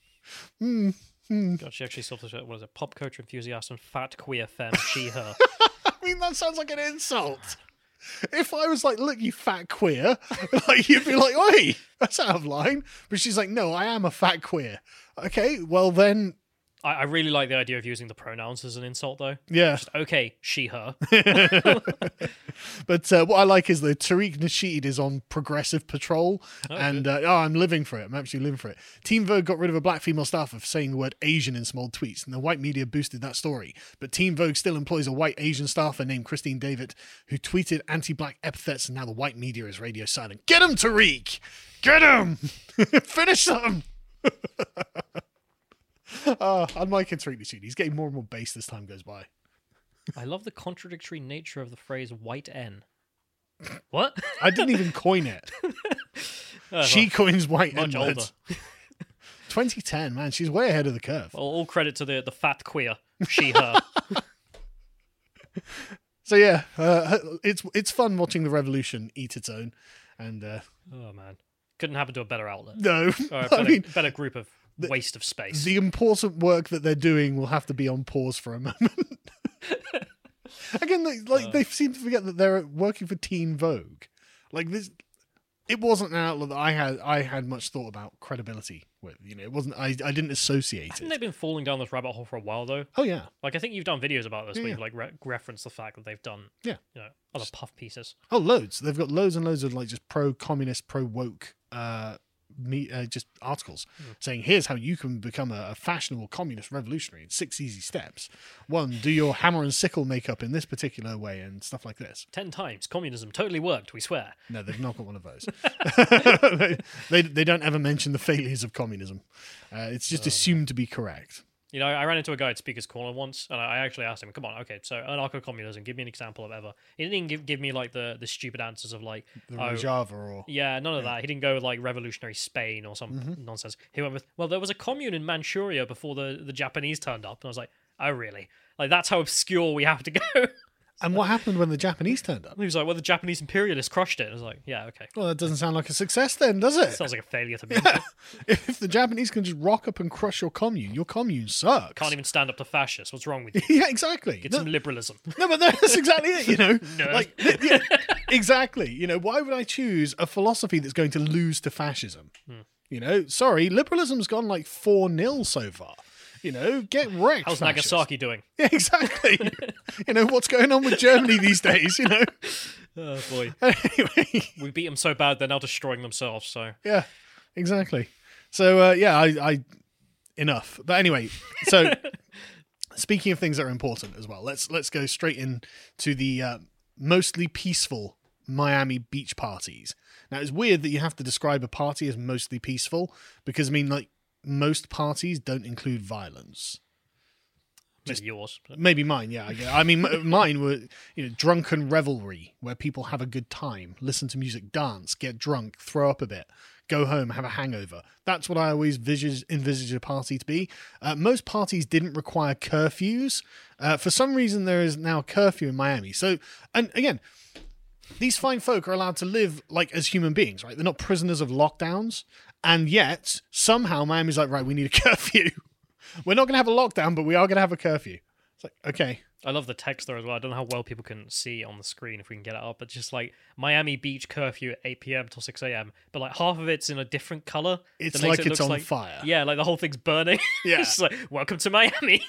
God, she actually sort of, what is it, pop culture enthusiast and fat queer femme, she, her. I mean, that sounds like an insult. If I was like, look, you fat queer, like you'd be like, oi, that's out of line. But she's like, no, I am a fat queer. Okay, well then, I really like the idea of using the pronouns as an insult, though. yeah. Just, okay, she, her. But what I like is that Tariq Nasheed is on Progressive Patrol, and I'm living for it. I'm absolutely living for it. Teen Vogue got rid of a black female staffer for saying the word Asian in some old tweets, and the white media boosted that story. But Teen Vogue still employs a white Asian staffer named Christine Davitt, who tweeted anti-black epithets, and now the white media is radio silent. Get him, Tariq! Get him! Finish them! I'm liking Tariq Nasheed. He's getting more and more bass as time goes by. I love the contradictory nature of the phrase white N. What? I didn't even coin it. She coins white much N-words. 2010, man, she's way ahead of the curve. All credit to the fat queer, she, her. So yeah, it's fun watching the revolution eat its own, and Oh, man. Couldn't happen to a better outlet. no, Or a I better, mean better group of waste of space. the important work that they're doing will have to be on pause for a moment. Again, they seem to forget that they're working for Teen Vogue. Like this, it wasn't an outlet that I had much thought about credibility with. It wasn't. I didn't associate Haven't it. they been falling down this rabbit hole for a while, though? Oh yeah, Like, I think you've done videos about this Yeah, where yeah. you've, like, referenced the fact that they've done, yeah. other puff pieces. Oh, loads. They've got loads and loads of like just pro-communist, pro-woke just articles saying here's how you can become a fashionable communist revolutionary in 6 easy steps. 1, do your hammer and sickle makeup in this particular way and stuff like this. 10 times. Communism totally worked, we swear. No, they've not got one of those. they don't ever mention the failures of communism. It's just assumed to be correct. You know, I ran into a guy at Speaker's Corner once, and I actually asked him, "Come on, okay, so anarcho-communism, give me an example of ever." He didn't even give me like the stupid answers of like Java or none of that. He didn't go with like revolutionary Spain or some nonsense. He went with, well, there was a commune in Manchuria before the Japanese turned up, and I was like, oh really? Like that's how obscure we have to go. And what happened when the Japanese turned up? He was like, well, the Japanese imperialists crushed it. I was like, yeah, okay. Well, that doesn't sound like a success then, does it? Sounds like a failure to me. Yeah. If the Japanese can just rock up and crush your commune sucks. Can't even stand up to fascists. What's wrong with you? Yeah, exactly. Get some liberalism. No, but that's exactly it, you know. Nerd. Like, yeah, exactly. You know, why would I choose a philosophy that's going to lose to fascism? You know, sorry, liberalism's gone like 4-0 so far. You know, get wrecked. How's fascists. Nagasaki doing? Yeah, exactly. You know, what's going on with Germany these days, you know? Oh, boy. Anyway. We beat them so bad, they're now destroying themselves, so... Yeah, exactly. So, I enough. But anyway, so speaking of things that are important as well, let's go straight into the mostly peaceful Miami beach parties. Now, it's weird that you have to describe a party as mostly peaceful because, I mean, like, most parties don't include violence. Maybe yours. But... Maybe mine, yeah. I mean, mine were, you know, drunken revelry where people have a good time, listen to music, dance, get drunk, throw up a bit, go home, have a hangover. That's what I always envisage a party to be. Most parties didn't require curfews. For some reason, there is now a curfew in Miami. So, and again, these fine folk are allowed to live like as human beings, right? They're not prisoners of lockdowns. And yet, somehow, Miami's like, right, we need a curfew. We're not going to have a lockdown, but we are going to have a curfew. It's like, okay. I love the text there as well. I don't know how well people can see on the screen if we can get it up, but just like Miami Beach curfew at 8 p.m. till 6 a.m. But like half of it's in a different color. It's like it's on fire. Yeah, like the whole thing's burning. Yeah. It's like, welcome to Miami.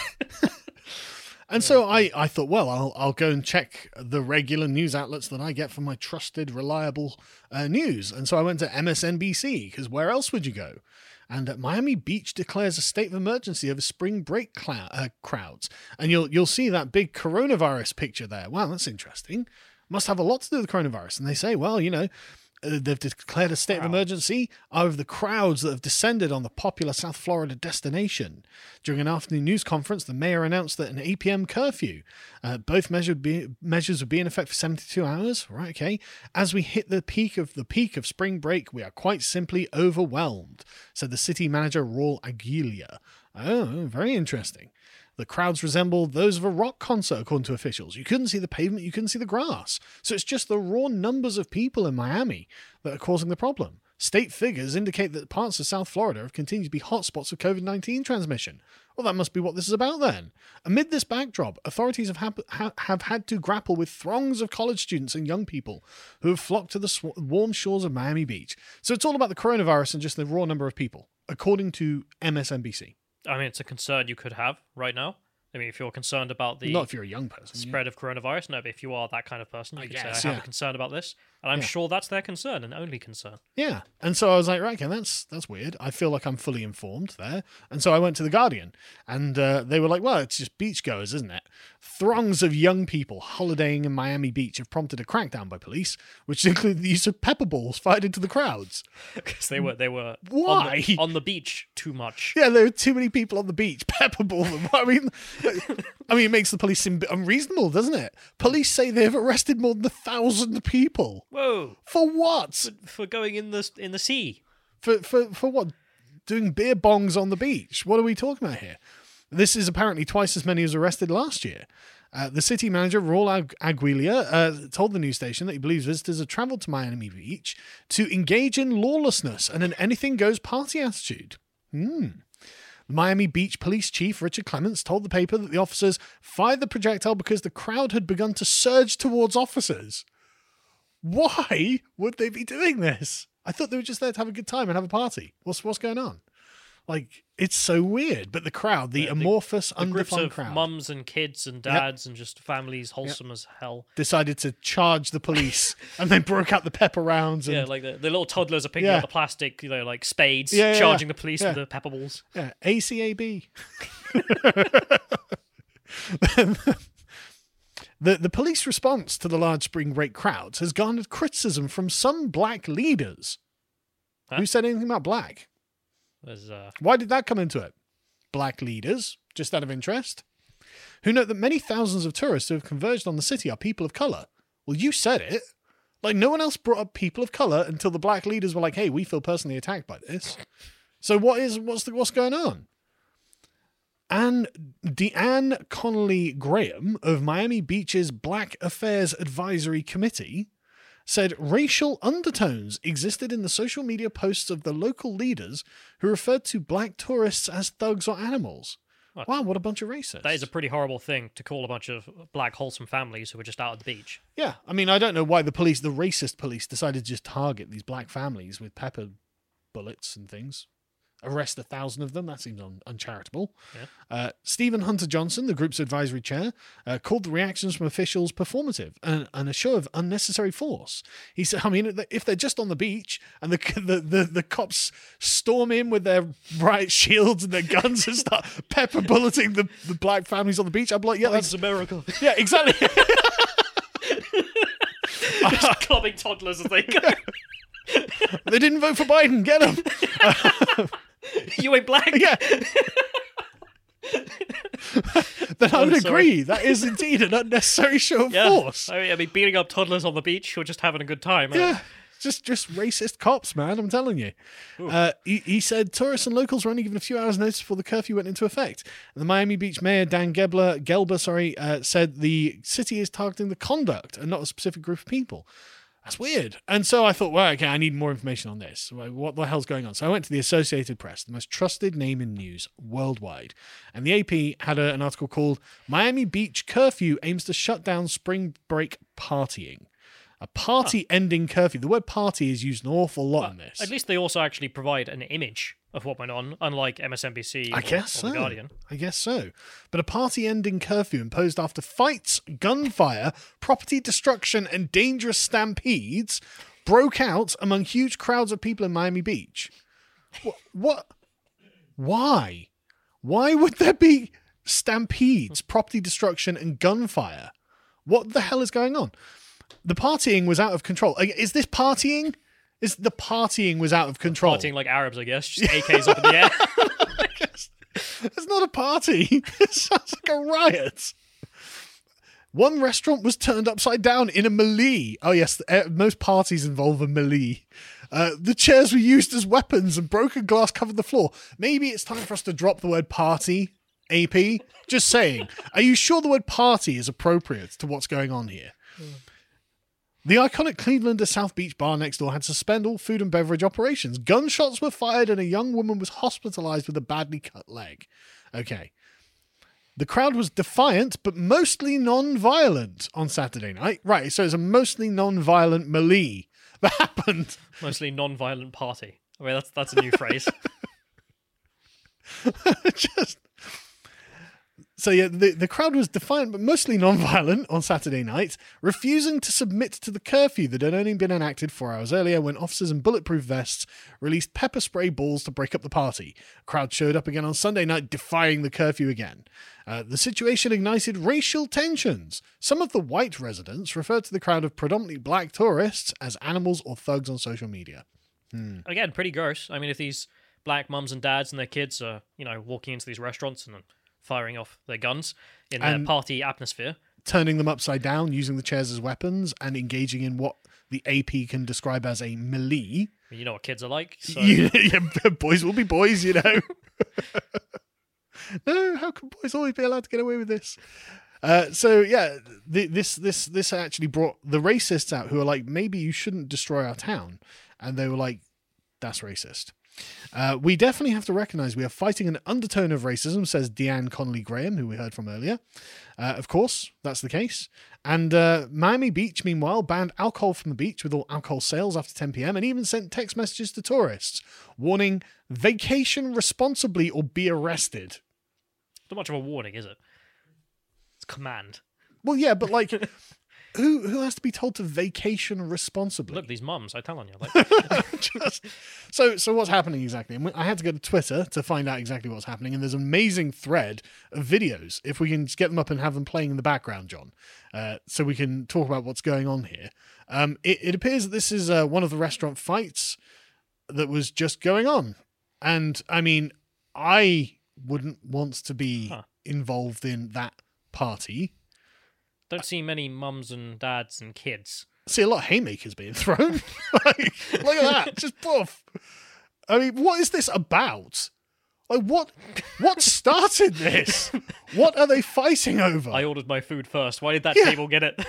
And so I thought, well, I'll go and check the regular news outlets that I get from my trusted, reliable news. And so I went to MSNBC, because where else would you go? And Miami Beach declares a state of emergency over spring break crowds. And you'll see that big coronavirus picture there. Wow, that's interesting. Must have a lot to do with coronavirus. And they say, well, you know, they've declared a state of emergency over the crowds that have descended on the popular South Florida destination. During an afternoon news conference, the mayor announced that an 8 p.m. curfew. Both measures would be in effect for 72 hours. Right, okay. As we hit the peak of spring break, we are quite simply overwhelmed, said the city manager, Raul Aguilera. Oh, very interesting. The crowds resembled those of a rock concert, according to officials. You couldn't see the pavement, you couldn't see the grass. So it's just the raw numbers of people in Miami that are causing the problem. State figures indicate that parts of South Florida have continued to be hotspots of COVID-19 transmission. Well, that must be what this is about then. Amid this backdrop, authorities have had to grapple with throngs of college students and young people who have flocked to the warm shores of Miami Beach. So it's all about the coronavirus and just the raw number of people, according to MSNBC. I mean, it's a concern you could have right now. I mean, if you're concerned about the not if you're a young person spread of coronavirus, no, but if you are that kind of person, you could guess, say, I have a concern about this. And I'm sure that's their concern and only concern. Yeah. And so I was like, right, okay, that's weird. I feel like I'm fully informed there. And so I went to The Guardian and they were like, well, it's just beachgoers, isn't it? Throngs of young people holidaying in Miami Beach have prompted a crackdown by police, which included the use of pepper balls fired into the crowds. Because they were Why? On the beach too much. Yeah, there were too many people on the beach. Pepper ball them. I mean, it makes the police seem unreasonable, doesn't it? Police say they've arrested more than 1,000 people. Whoa! For what? For going in the sea. For what? Doing beer bongs on the beach? What are we talking about here? This is apparently twice as many as arrested last year. The city manager, Raul Aguilera, told the news station that he believes visitors have travelled to Miami Beach to engage in lawlessness and an anything-goes party attitude. The Miami Beach Police Chief Richard Clements told the paper that the officers fired the projectile because the crowd had begun to surge towards officers. Why would they be doing this? I thought they were just there to have a good time and have a party. What's going on? Like, it's so weird. But the crowd, the amorphous, undefined crowd. Mums and kids and dads and just families wholesome as hell. Decided to charge the police and then broke out the pepper rounds. And, like the little toddlers are picking up the plastic, like spades, Yeah. charging the police with the pepper balls. Yeah, ACAB. The police response to the large spring break crowds has garnered criticism from some black leaders. Huh? Who said anything about black? There's, Why did that come into it? black leaders, just out of interest, who note that many thousands of tourists who have converged on the city are people of colour. Well, you said it. Like, no one else brought up people of colour until the black leaders were like, hey, we feel personally attacked by this. So what's going on? And Deanne Connolly Graham of Miami Beach's Black Affairs Advisory Committee said racial undertones existed in the social media posts of the local leaders who referred to black tourists as thugs or animals. Wow, what a bunch of racists. That is a pretty horrible thing to call a bunch of black wholesome families who were just out at the beach. Yeah, I mean, I don't know why the racist police decided to just target these black families with pepper bullets and things. Arrest 1,000 of them. That seems uncharitable. Yeah. Stephen Hunter Johnson, the group's advisory chair, called the reactions from officials performative and a show of unnecessary force. He said, I mean, if they're just on the beach and the cops storm in with their riot shields and their guns and start pepper bulleting the black families on the beach, I'm like, yeah, that's America. Yeah, exactly. Just clubbing toddlers as they go. They didn't vote for Biden. Get them. You ain't black. Yeah. Then I would agree. That is indeed an unnecessary show of force. I mean, beating up toddlers on the beach who are just having a good time. Yeah. Just racist cops, man. I'm telling you. He said tourists and locals were only given a few hours' notice before the curfew went into effect. And the Miami Beach mayor, Dan Gelber, said the city is targeting the conduct and not a specific group of people. That's weird. And so I thought, well, okay, I need more information on this. What the hell's going on? So I went to the Associated Press, the most trusted name in news worldwide. And the AP had an article called Miami Beach Curfew Aims to Shut Down Spring Break Partying. A party-ending curfew. The word party is used an awful lot in this. At least they also actually provide an image of what went on, unlike MSNBC or The Guardian. I guess so. But a party-ending curfew imposed after fights, gunfire, property destruction, and dangerous stampedes broke out among huge crowds of people in Miami Beach. What? Why? Why would there be stampedes, property destruction, and gunfire? What the hell is going on? The partying was out of control. Is this partying? The partying was out of control? Partying like Arabs, I guess. Just AKs up in the air. It's not a party. It sounds like a riot. One restaurant was turned upside down in a melee. Oh, yes. Most parties involve a melee. The chairs were used as weapons and broken glass covered the floor. Maybe it's time for us to drop the word party, AP. Just saying. Are you sure the word party is appropriate to what's going on here? The iconic Clevelander South Beach bar next door had to suspend all food and beverage operations. Gunshots were fired and a young woman was hospitalized with a badly cut leg. Okay. The crowd was defiant, but mostly non-violent on Saturday night. Right, so it's a mostly non-violent melee that happened. Mostly non-violent party. I mean, that's a new phrase. So yeah, the crowd was defiant but mostly non-violent on Saturday night, refusing to submit to the curfew that had only been enacted 4 hours earlier when officers in bulletproof vests released pepper spray balls to break up the party. A crowd showed up again on Sunday night, defying the curfew again. The situation ignited racial tensions. Some of the white residents referred to the crowd of predominantly black tourists as animals or thugs on social media. Again, pretty gross. I mean, if these black mums and dads and their kids are, walking into these restaurants and firing off their guns in their party atmosphere, turning them upside down, using the chairs as weapons, and engaging in what the AP can describe as a melee. You know what kids are like. So. Yeah, boys will be boys, No, how can boys always be allowed to get away with this? This actually brought the racists out who are like, maybe you shouldn't destroy our town. And they were like, that's racist. We definitely have to recognize we are fighting an undertone of racism, says Deanne Connolly Graham, who we heard from earlier. Of course, that's the case. And Miami Beach, meanwhile, banned alcohol from the beach with all alcohol sales after 10 p.m. and even sent text messages to tourists warning, vacation responsibly or be arrested. Not much of a warning, is it? It's command. Well, yeah, but like... Who has to be told to vacation responsibly? Look, these mums, I'm telling you. So what's happening exactly? And I had to go to Twitter to find out exactly what's happening, and there's an amazing thread of videos. If we can just get them up and have them playing in the background, John, so we can talk about what's going on here. It appears that this is one of the restaurant fights that was just going on. And, I mean, I wouldn't want to be involved in that party. Don't see many mums and dads and kids. See a lot of haymakers being thrown. Like, look at that, just poof. I mean, what is this about? Like, what started this? What are they fighting over? I ordered my food first. Why did that table get it?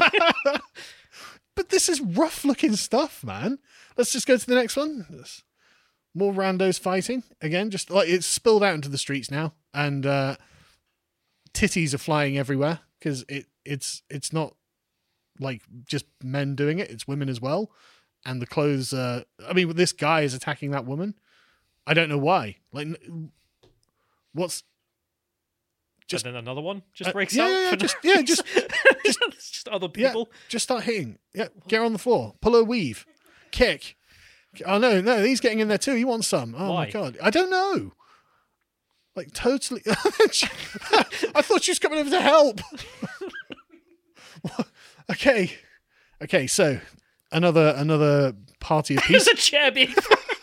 But this is rough-looking stuff, man. Let's just go to the next one. There's more randos fighting. Again, just like it's spilled out into the streets now, and titties are flying everywhere because it's not like just men doing it; it's women as well. And the clothes. I mean, this guy is attacking that woman. I don't know why. Like, what's just and then another one just breaks out. Yeah, just just other people. Yeah, just start hitting. Yeah, get her on the floor. Pull her weave. Kick. Oh no, he's getting in there too. He wants some. Oh Why? My god, I don't know. Like totally. I thought she was coming over to help. Okay. So another party of peace. There's a chair being.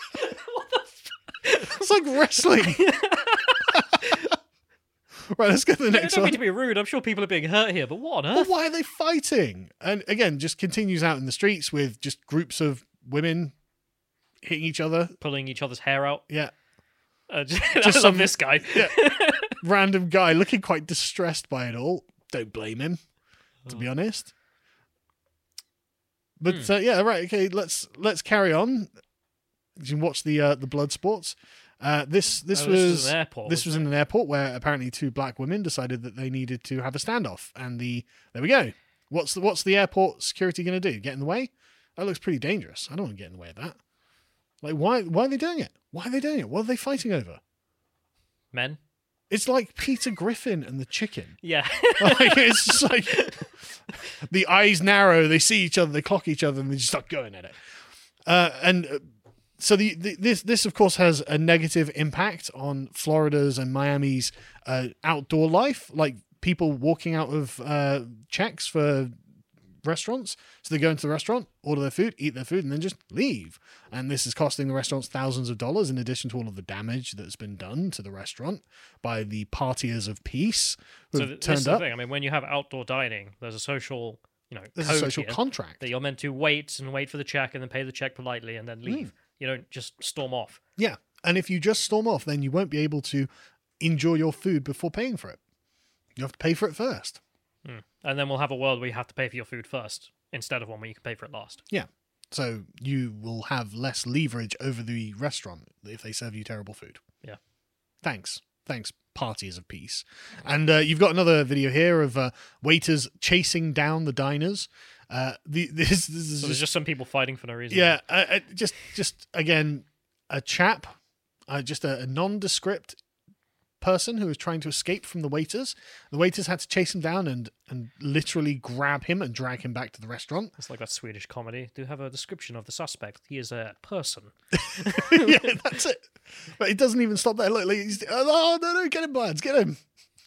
It's like wrestling. Right, let's go to the next I don't one. mean to be rude. I'm sure people are being hurt here, but what on earth? But why are they fighting? And again, just continues out in the streets with just groups of women hitting each other, pulling each other's hair out. Yeah. Just love this guy. Yeah. Random guy looking quite distressed by it all. Don't blame him, to be honest. But yeah, right. Okay, let's carry on. You can watch the blood sports. This was an airport. This was in an airport where apparently two black women decided that they needed to have a standoff, and there we go. What's the airport security going to do? Get in the way? That looks pretty dangerous. I don't want to get in the way of that. Like, why are they doing it? Why are they doing it? What are they fighting over? Men. It's like Peter Griffin and the chicken. Yeah. Like, it's just like the eyes narrow, they see each other, they clock each other, and they just start going at it. So this of course has a negative impact on Florida's and Miami's outdoor life, like people walking out of checks for restaurants. So they go into the restaurant, order their food, eat their food, and then just leave. And this is costing the restaurants thousands of dollars in addition to all of the damage that's been done to the restaurant by the partiers of peace who have this turned is the up. thing. I mean, when you have outdoor dining, there's a social, There's code a social here contract. that you're meant to wait for the check and then pay the check politely and then leave. You don't just storm off. Yeah. And if you just storm off, then you won't be able to enjoy your food before paying for it. You have to pay for it first. And then we'll have a world where you have to pay for your food first instead of one where you can pay for it last. Yeah. So you will have less leverage over the restaurant if they serve you terrible food. Yeah. Thanks, parties of peace. And you've got another video here of waiters chasing down the diners. This is there's just some people fighting for no reason. Yeah, just again, a chap, just a nondescript person who was trying to escape from the waiters. The waiters had to chase him down and literally grab him and drag him back to the restaurant. It's like that Swedish comedy. Do you have a description of the suspect? He is a person. Yeah, that's it. But it doesn't even stop there. Look, like no, get him, lads, get him.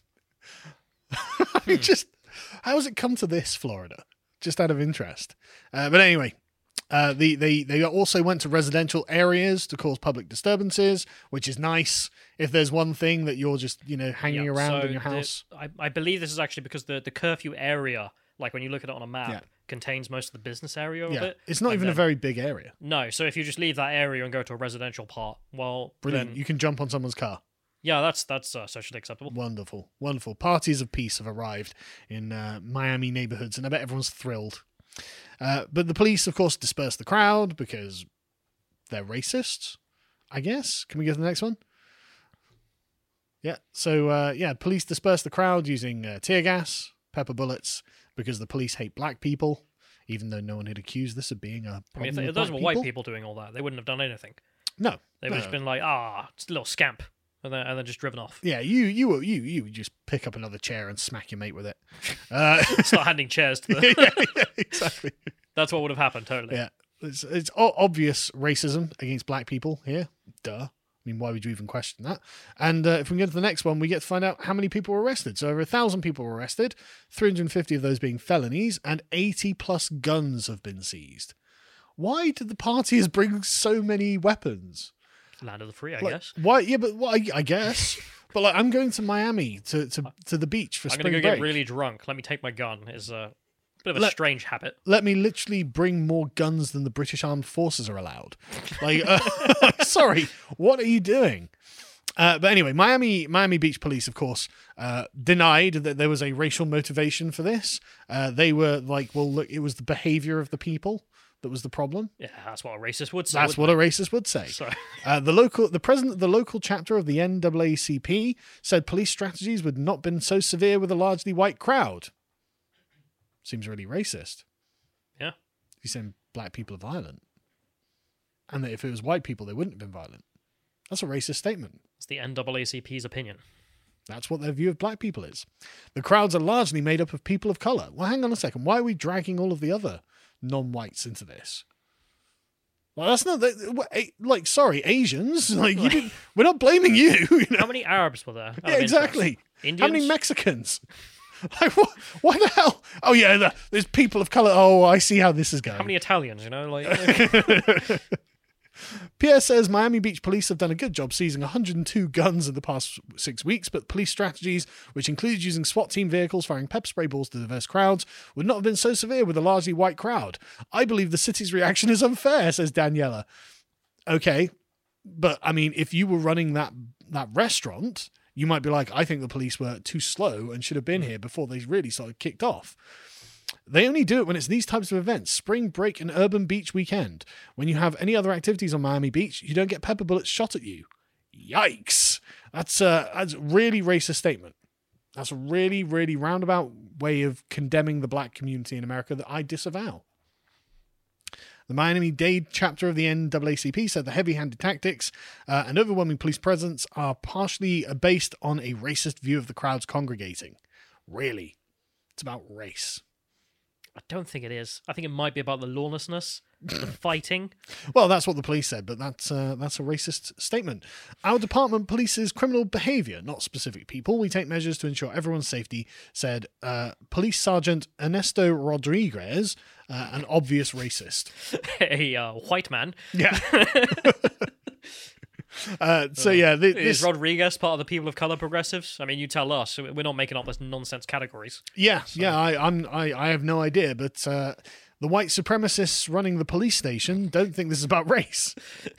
I mean, just how has it come to this, Florida? Just out of interest. But anyway, they also went to residential areas to cause public disturbances, which is nice. If there's one thing that you're just hanging around in your house, I believe this is actually because the curfew area, like when you look at it on a map, contains most of the business area of it. It's not even a very big area. No, so if you just leave that area and go to a residential part, well, brilliant. Then, you can jump on someone's car. Yeah, that's socially acceptable. Wonderful. Parties of peace have arrived in Miami neighborhoods, and I bet everyone's thrilled. But the police, of course, dispersed the crowd because they're racist, I guess. Can we go to the next one? Yeah. So, police dispersed the crowd using tear gas, pepper bullets, because the police hate black people, even though no one had accused this of being a problem. I mean, if those were white people doing all that, they wouldn't have done anything. No. They would have been like, it's a little scamp. And then just driven off. Yeah, you would just pick up another chair and smack your mate with it. Start handing chairs to them. Yeah, exactly. That's what would have happened, totally. Yeah, it's obvious racism against black people here. Duh. I mean, why would you even question that? And if we go to the next one, we get to find out how many people were arrested. So over 1,000 people were arrested, 350 of those being felonies, and 80 plus guns have been seized. Why did the partiers bring so many weapons? Land of the free, I Like, guess. why? Yeah, but I guess. But like, I'm going to Miami to the beach for I'm spring going to break. get really drunk. Let me take my gun. Is a bit of a strange habit. Let me literally bring more guns than the British Armed Forces are allowed. Like, sorry, what are you doing? But anyway, Miami Beach Police, of course, denied that there was a racial motivation for this. They were like, well, look, it was the behavior of the people that was the problem. Yeah, that's what a racist would say. That's what a racist would say. So. The president of the local chapter of the NAACP said police strategies would not been so severe with a largely white crowd. Seems really racist. Yeah. He's saying black people are violent. And that if it was white people, they wouldn't have been violent. That's a racist statement. It's the NAACP's opinion. That's what their view of black people is. The crowds are largely made up of people of colour. Well, hang on a second. Why are we dragging all of the other non-whites into this? Well, that's not... Like, sorry, Asians. Like, you didn't, we're not blaming you. You know? How many Arabs were there? Yeah, exactly. Indians? How many Mexicans? Like, what the hell? Oh, yeah, there's people of colour. Oh, I see how this is going. How many Italians, you know? Like... Pierre says Miami Beach police have done a good job seizing 102 guns in the past 6 weeks, but police strategies, which include using SWAT team vehicles firing pepper spray balls to diverse crowds, would not have been so severe with a largely white crowd. I believe the city's reaction is unfair, says Daniela. Okay, but I mean, if you were running that restaurant, you might be like, I think the police were too slow and should have been here before they really sort of kicked off. They only do it when it's these types of events, spring break and urban beach weekend. When you have any other activities on Miami Beach, you don't get pepper bullets shot at you. Yikes. That's a really racist statement. That's a really, really roundabout way of condemning the black community in America that I disavow. The Miami-Dade chapter of the NAACP said the heavy-handed tactics and overwhelming police presence are partially based on a racist view of the crowds congregating. Really. It's about race. I don't think it is. I think it might be about the lawlessness, the fighting. Well, that's what the police said, but that's a racist statement. Our department polices criminal behaviour, not specific people. We take measures to ensure everyone's safety, said Police Sergeant Ernesto Rodriguez, an obvious racist. A white man. Yeah. This is Rodriguez part of the people of color progressives? I mean, you tell us. We're not making up this nonsense categories. Yeah, so. yeah. I have no idea, but the white supremacists running the police station don't think this is about race.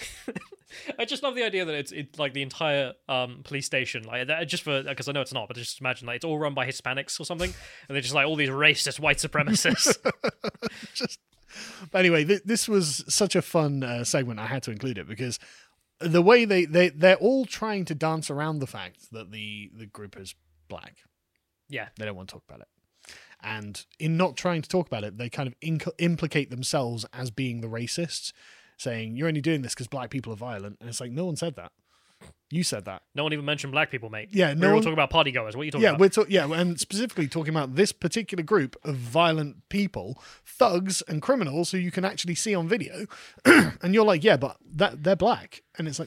I just love the idea that it's like the entire police station, like just for because I know it's not, but just imagine like it's all run by Hispanics or something, and they're just like all these racist white supremacists. But anyway, this was such a fun segment. I had to include it because the way they're all trying to dance around the fact that the group is black. Yeah. They don't want to talk about it. And in not trying to talk about it, they kind of implicate themselves as being the racists, saying, you're only doing this because black people are violent. And it's like, no one said that. You said that. No one even mentioned black people, mate. Yeah, we're all talking about partygoers. What are you talking about? And specifically talking about this particular group of violent people, thugs and criminals who you can actually see on video. And you're like, yeah, but they're black. And it's like,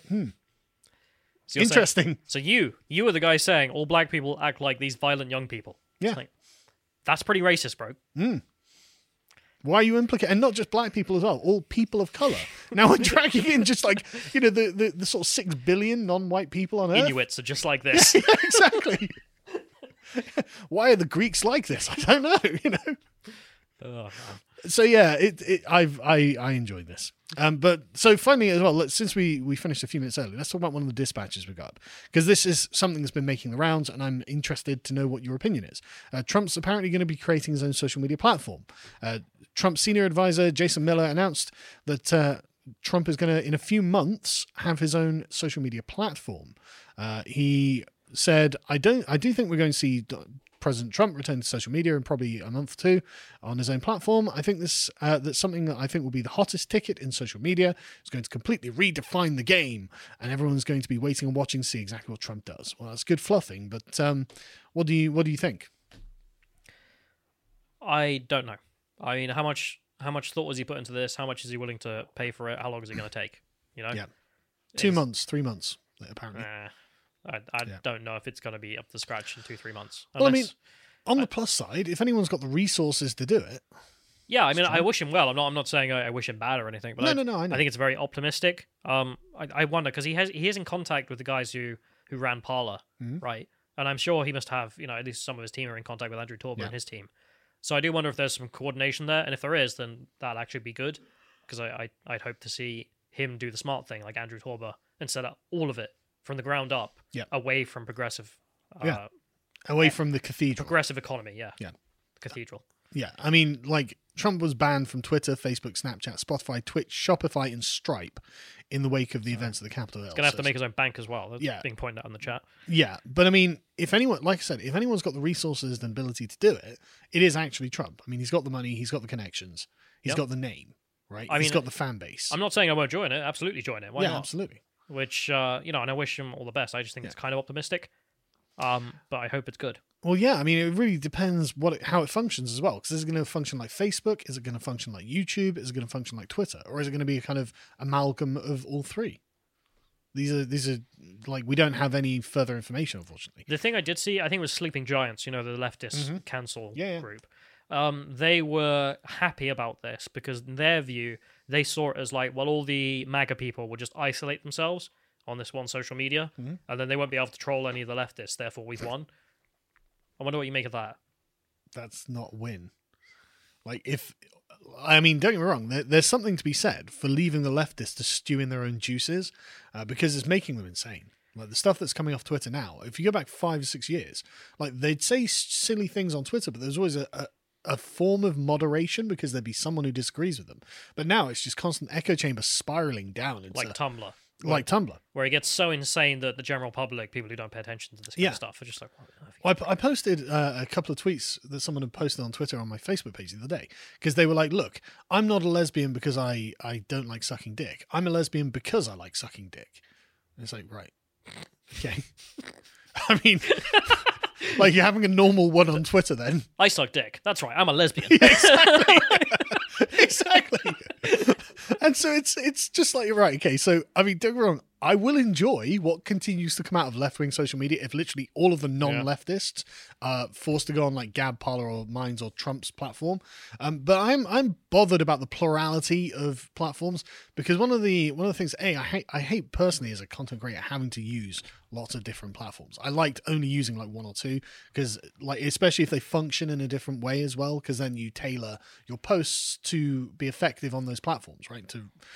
So interesting. Saying, so you are the guy saying all black people act like these violent young people. Yeah. Like, that's pretty racist, bro. Why are you implicating, and not just black people as well, all people of colour? Now we're dragging in just like, the sort of 6 billion non-white people on Earth. Inuits are just like this. Yeah, exactly. Why are the Greeks like this? I don't know, Oh, man. So yeah, I enjoyed this. But so finally as well, since we finished a few minutes early, let's talk about one of the dispatches we got, because this is something that's been making the rounds, and I'm interested to know what your opinion is. Trump's apparently going to be creating his own social media platform. Trump's senior advisor Jason Miller announced that Trump is going to, in a few months, have his own social media platform. He said, I do think we're going to see President Trump return to social media in probably a month or two on his own platform. I think that's something that I think will be the hottest ticket in social media. It's going to completely redefine the game, and everyone's going to be waiting and watching to see exactly what Trump does. Well, that's good fluffing, but what do you think? I don't know. I mean, how much thought was he put into this? How much is he willing to pay for it? How long is it going to take? Yeah, 2 months, 3 months, apparently. I don't know if it's going to be up to scratch in 2-3 months. Well, I mean, on the plus side, if anyone's got the resources to do it, Yeah, I mean, I wish him well. I'm not saying I wish him bad or anything, but No, I no, I know. think it's very optimistic. I wonder because he is in contact with the guys who ran Parler, right? And I'm sure he must have, at least some of his team are in contact with Andrew Torba and his team. So I do wonder if there's some coordination there, and if there is, then that'll actually be good because I'd hope to see him do the smart thing like Andrew Torba and set up all of it from the ground up, away from progressive, away from the cathedral, progressive economy, yeah, the cathedral. Yeah, I mean, like, Trump was banned from Twitter, Facebook, Snapchat, Spotify, Twitch, Shopify, and Stripe in the wake of the events of the Capitol Hill. He's going to have to make his own bank as well. That's being pointed out in the chat. Yeah, but I mean, if anyone, like I said, if anyone's got the resources and ability to do it, it is actually Trump. I mean, he's got the money, he's got the connections, he's got the name, right? He's got the fan base. I'm not saying I won't join it. Absolutely join it. Why not? Absolutely. Which, and I wish him all the best. I just think it's kind of optimistic. But I hope it's good. Well, yeah, I mean, it really depends how it functions as well. Because is it going to function like Facebook? Is it going to function like YouTube? Is it going to function like Twitter? Or is it going to be a kind of amalgam of all three? These are like, we don't have any further information, unfortunately. The thing I did see, I think, was Sleeping Giants. The leftist cancel group. They were happy about this because in their view, they saw it as like, well, all the MAGA people will just isolate themselves on this one social media, and then they won't be able to troll any of the leftists. Therefore, we've won. I wonder what you make of that. That's not win. Like, don't get me wrong, there's something to be said for leaving the leftists to stew in their own juices, because it's making them insane. Like, the stuff that's coming off Twitter now, if you go back 5 or 6 years, like, they'd say silly things on Twitter, but there's always a form of moderation because there'd be someone who disagrees with them. But now it's just constant echo chamber spiraling down. Like Tumblr. Like Tumblr. Where it gets so insane that the general public, people who don't pay attention to this kind of stuff, are just like... Well, I posted a couple of tweets that someone had posted on Twitter on my Facebook page the other day, because they were like, look, I'm not a lesbian because I don't like sucking dick. I'm a lesbian because I like sucking dick. And it's like, right. Okay. I mean... like, you're having a normal one on Twitter then. I suck dick. That's right. I'm a lesbian. Exactly. Exactly. And so it's just like, right, okay, so, I mean, don't get me wrong, I will enjoy what continues to come out of left-wing social media if literally all of the non-leftists are forced to go on like Gab, Parler, or Minds, or Trump's platform. But I'm bothered about the plurality of platforms, because one of the things I hate personally as a content creator having to use lots of different platforms. I liked only using like one or two, because like, especially if they function in a different way as well, because then you tailor your posts to be effective on those platforms, right?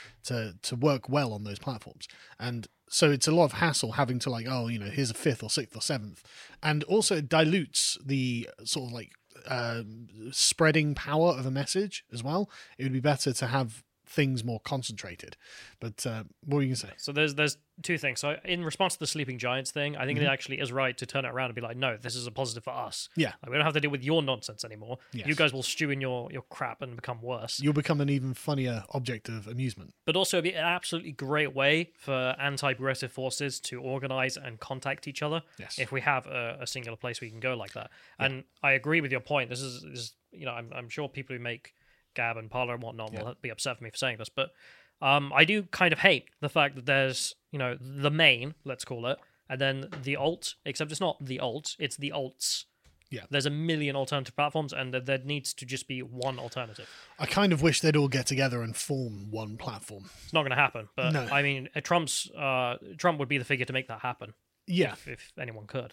To work well on those platforms. And so it's a lot of hassle having to like, here's a 5th or 6th or 7th. And also it dilutes the sort of like spreading power of a message as well. It would be better to have things more concentrated. But what were you going to say? So there's two things. So in response to the Sleeping Giants thing, I think it actually is right to turn it around and be like, no, this is a positive for us. Yeah. Like, we don't have to deal with your nonsense anymore. Yes. You guys will stew in your crap and become worse. You'll become an even funnier object of amusement. But also it'd be an absolutely great way for anti-progressive forces to organize and contact each other. Yes. If we have a singular place we can go like that. Yeah. And I agree with your point. This is I'm sure people who make Gab and Parler and whatnot will be upset with me for saying this, but I do kind of hate the fact that there's, the main, let's call it, and then the alt, except it's not the alt, it's the alts. Yeah. There's a million alternative platforms, and there needs to just be one alternative. I kind of wish they'd all get together and form one platform. It's not going to happen, but no. I mean, Trump would be the figure to make that happen. Yeah. If anyone could.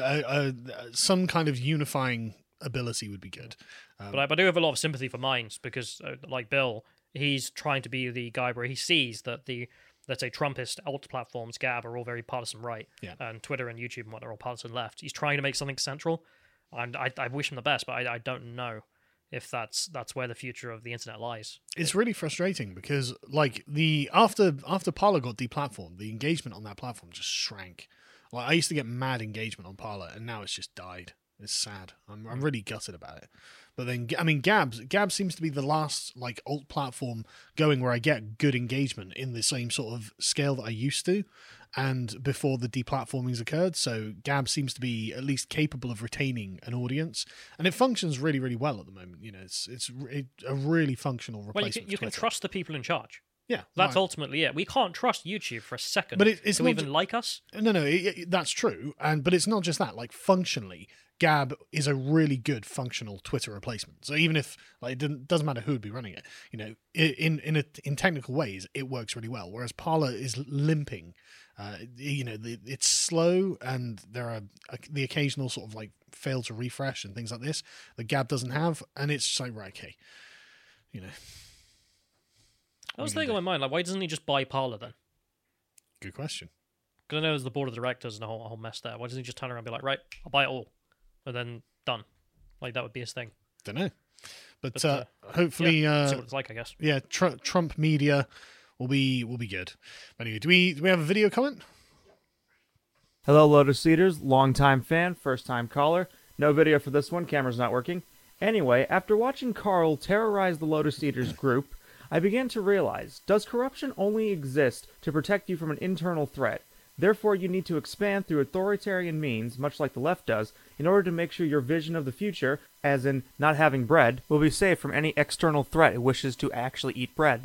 Some kind of unifying ability would be good. But I do have a lot of sympathy for Minds, because like Bill, he's trying to be the guy where he sees that the, let's say, Trumpist alt platforms, Gab, are all very partisan right, and Twitter and YouTube and what are all partisan left. He's trying to make something central, and I wish him the best, but I don't know if that's where the future of the internet lies. It's really frustrating because like after Parler got deplatformed, the engagement on that platform just shrank. Like, I used to get mad engagement on Parler, and now it's just died. It's sad. I'm really gutted about it. But then, I mean, Gab seems to be the last like alt platform going where I get good engagement in the same sort of scale that I used to, and before the deplatformings occurred. So Gab seems to be at least capable of retaining an audience, and it functions really, really well at the moment. It's a really functional replacement. Well, you can trust the people in charge. Yeah, That's right. ultimately it. We can't trust YouTube for a second. But it's Do not even like us? No, that's true. But it's not just that. Like, functionally, Gab is a really good functional Twitter replacement. So even if like it doesn't matter who would be running it, in technical ways, it works really well. Whereas Parler is limping. It's slow, and there are the occasional sort of like fail to refresh and things like this that Gab doesn't have, and it's just like, right, okay, I was thinking in my mind, like, why doesn't he just buy Parler then? Good question. Because I know there's the board of directors and a whole mess there. Why doesn't he just turn around and be like, right, I'll buy it all, and then done? Like, that would be his thing. Don't know, but see hopefully, what it's like, I guess. yeah, Trump media will be good. Anyway, do we have a video comment? Hello, Lotus Eaters. Long-time fan, first-time caller. No video for this one. Camera's not working. Anyway, after watching Carl terrorize the Lotus Eaters group, I began to realize, does corruption only exist to protect you from an internal threat? Therefore, you need to expand through authoritarian means, much like the left does, in order to make sure your vision of the future, as in not having bread, will be safe from any external threat it wishes to actually eat bread.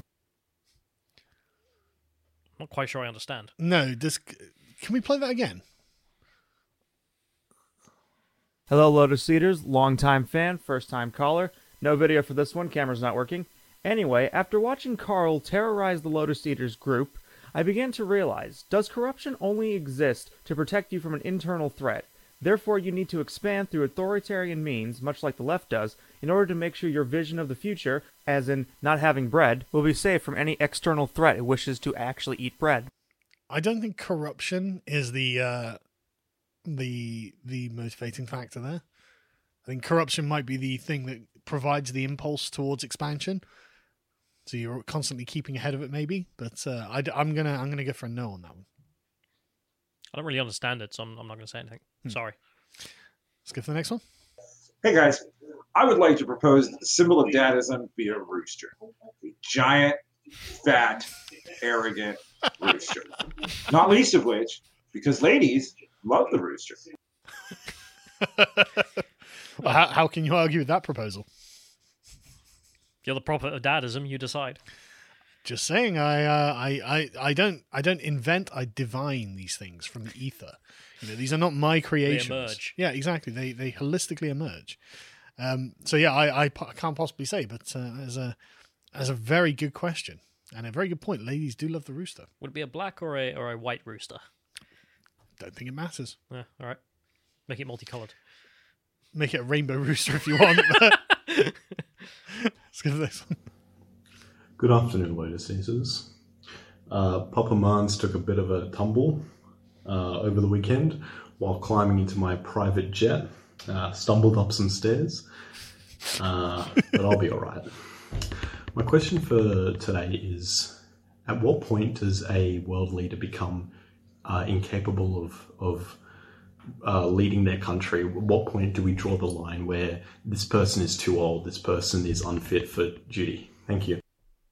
I'm not quite sure I understand. No, can we play that again? Hello, Lotus Eaters. Long-time fan, first-time caller. No video for this one. Camera's not working. Anyway, after watching Carl terrorize the Lotus Eaters group, I began to realize, does corruption only exist to protect you from an internal threat? Therefore, you need to expand through authoritarian means, much like the left does, in order to make sure your vision of the future, as in not having bread, will be safe from any external threat it wishes to actually eat bread. I don't think corruption is the motivating factor there. I think corruption might be the thing that provides the impulse towards expansion. So you're constantly keeping ahead of it, maybe. But I'm gonna go for a no on that one. I don't really understand it, so I'm not going to say anything. Sorry. Let's go for the next one. Hey guys, I would like to propose that the symbol of dadism be a rooster. A giant, fat, arrogant rooster. Not least of which, because ladies love the rooster. Well, how can you argue with that proposal? You're the prophet of dadism, you decide. Just saying, I don't invent, I divine these things from the ether. These are not my creations. They emerge. Yeah, exactly. They holistically emerge. So yeah, I can't possibly say, but as a very good question and a very good point, ladies do love the rooster. Would it be a black or a white rooster? Don't think it matters. Yeah, all right. Make it multicolored. Make it a rainbow rooster if you want. Let's go to this one. Good afternoon, Lotus Eaters. Papa Mans took a bit of a tumble over the weekend while climbing into my private jet. Stumbled up some stairs, but I'll be all right. My question for today is, at what point does a world leader become incapable of leading their country? At what point do we draw the line where this person is too old, this person is unfit for duty? Thank you.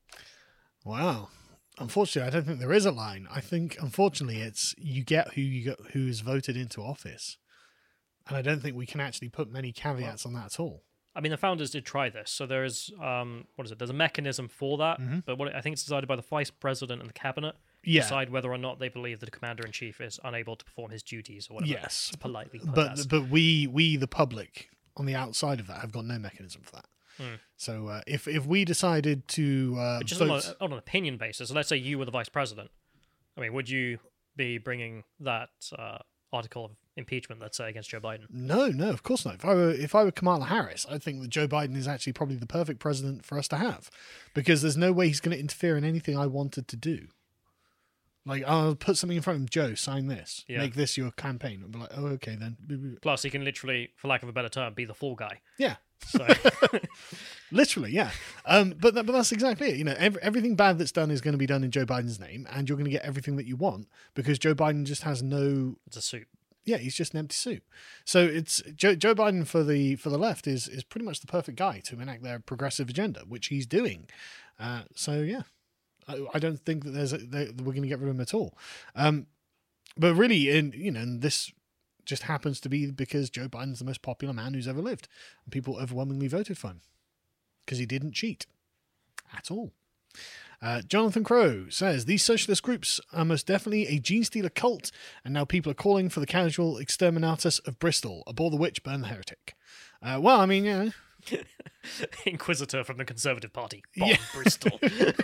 Wow. Unfortunately, I don't think there is a line. I think, unfortunately, it's you get who's voted into office. And I don't think we can actually put many caveats on that at all. I mean, the founders did try this. So there is, there's a mechanism for that. Mm-hmm. But I think it's decided by the vice president and the cabinet. Yeah. Decide whether or not they believe that the commander-in-chief is unable to perform his duties or whatever. Yes. To politely put But we, the public, on the outside of that, have got no mechanism for that. So if we decided to just vote... on an opinion basis, let's say you were the vice president. I mean, would you be bringing that article of impeachment, let's say, against Joe Biden? No, of course not. If I were Kamala Harris, I think that Joe Biden is actually probably the perfect president for us to have, because there's no way he's going to interfere in anything I wanted to do. Like, I'll put something in front of him, Joe, sign this. Yeah. Make this your campaign. I'll be like, oh, okay, then. Plus, he can literally, for lack of a better term, be the fall guy. Yeah. So. Literally, yeah. But that's exactly it. Everything bad that's done is going to be done in Joe Biden's name, and you're going to get everything that you want, because Joe Biden just has no... It's a suit. Yeah, he's just an empty suit. So it's Joe Biden for the left is pretty much the perfect guy to enact their progressive agenda, which he's doing. So yeah, I don't think that we're going to get rid of him at all. But really, and this just happens to be because Joe Biden's the most popular man who's ever lived, and people overwhelmingly voted for him because he didn't cheat at all. Jonathan Crow says, these socialist groups are most definitely a gene stealer cult, and now people are calling for the casual exterminatus of Bristol. Abhor the witch, burn the heretic. Well, I mean, yeah. Inquisitor from the Conservative Party. Bomb Bristol.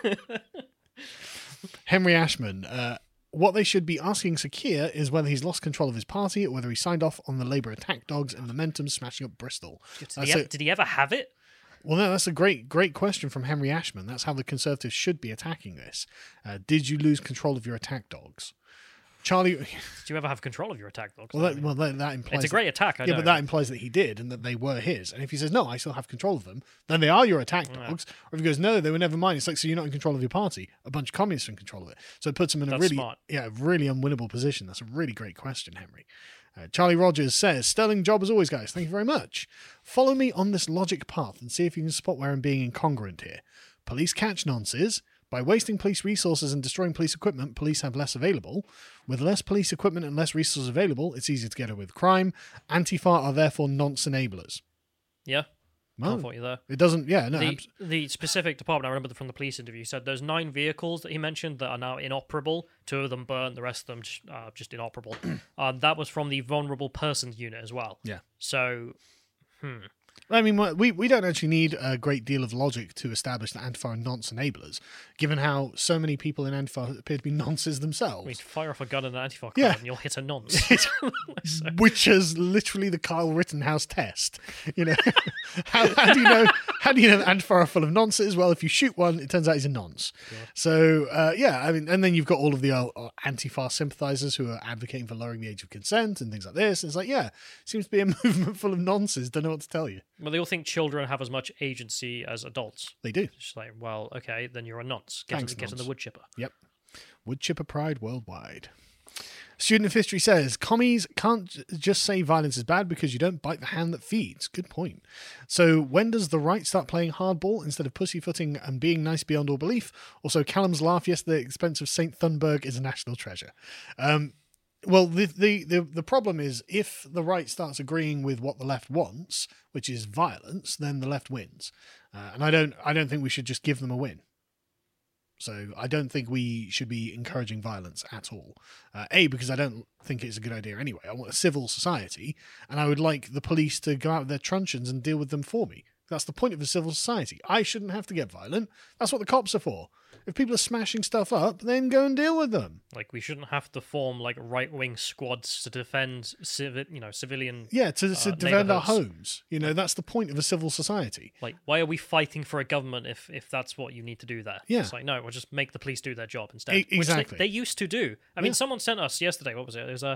Henry Ashman. What they should be asking Sir Keir is whether he's lost control of his party or whether he signed off on the Labour attack dogs and momentum smashing up Bristol. Did he ever have it? Well, no, that's a great question from Henry Ashman. That's how the Conservatives should be attacking this. Did you lose control of your attack dogs? Charlie... Did you ever have control of your attack dogs? Well, that implies... It's a great attack, I know. Yeah, but that implies that he did and that they were his. And if he says, no, I still have control of them, then they are your attack dogs. Or if he goes, no, they were never mine. It's like, so you're not in control of your party. A bunch of communists are in control of it. So it puts him in a really unwinnable position. That's a really great question, Henry. Charlie Rogers says, sterling job as always, guys. Thank you very much. Follow me on this logic path and see if you can spot where I'm being incongruent here. Police catch nonces. By wasting police resources and destroying police equipment, police have less available. With less police equipment and less resources available, it's easier to get away with crime. Antifa are therefore nonce enablers. Yeah. Well, I thought you there. It doesn't, yeah, no. The specific department, I remember from the police interview, said those 9 vehicles that he mentioned that are now inoperable. 2 of them burned, the rest of them just inoperable. That was from the vulnerable persons unit as well. Yeah. So, I mean, we don't actually need a great deal of logic to establish that Antifa are nonce enablers, given how so many people in Antifa appear to be nonces themselves. I mean, fire off a gun in an Antifa Yeah. car and you'll hit a nonce. Which is literally the Kyle Rittenhouse test. You know, how do you know that Antifa are full of nonces? Well, if you shoot one, it turns out he's a nonce. Yeah. So I mean, and then you've got all of the Antifa sympathizers who are advocating for lowering the age of consent and things like this. And it's like, yeah, seems to be a movement full of nonces. Don't know what to tell you. Well, they all think children have as much agency as adults. They do. It's just like, well, okay, then you're a nonce. Get in the wood chipper. Yep. Wood chipper pride worldwide. Student of history says, commies can't just say violence is bad because you don't bite the hand that feeds. Good point. So when does the right start playing hardball instead of pussyfooting and being nice beyond all belief? Also, Callum's laugh yesterday at the expense of St. Thunberg is a national treasure. Well, the problem is if the right starts agreeing with what the left wants, which is violence, then the left wins. And I don't think we should just give them a win. So I don't think we should be encouraging violence at all. Because I don't think it's a good idea anyway. I want a civil society, and I would like the police to go out with their truncheons and deal with them for me. That's the point of a civil society. I shouldn't have to get violent. That's what the cops are for. If people are smashing stuff up, then go and deal with them. Like, we shouldn't have to form like right-wing squads to defend civilian. Yeah, to defend our homes. You know, that's the point of a civil society. Like, why are we fighting for a government if that's what you need to do there? Yeah. It's like, no, we'll just make the police do their job instead. Exactly. Which they used to do. I mean, someone sent us yesterday, what was it? It was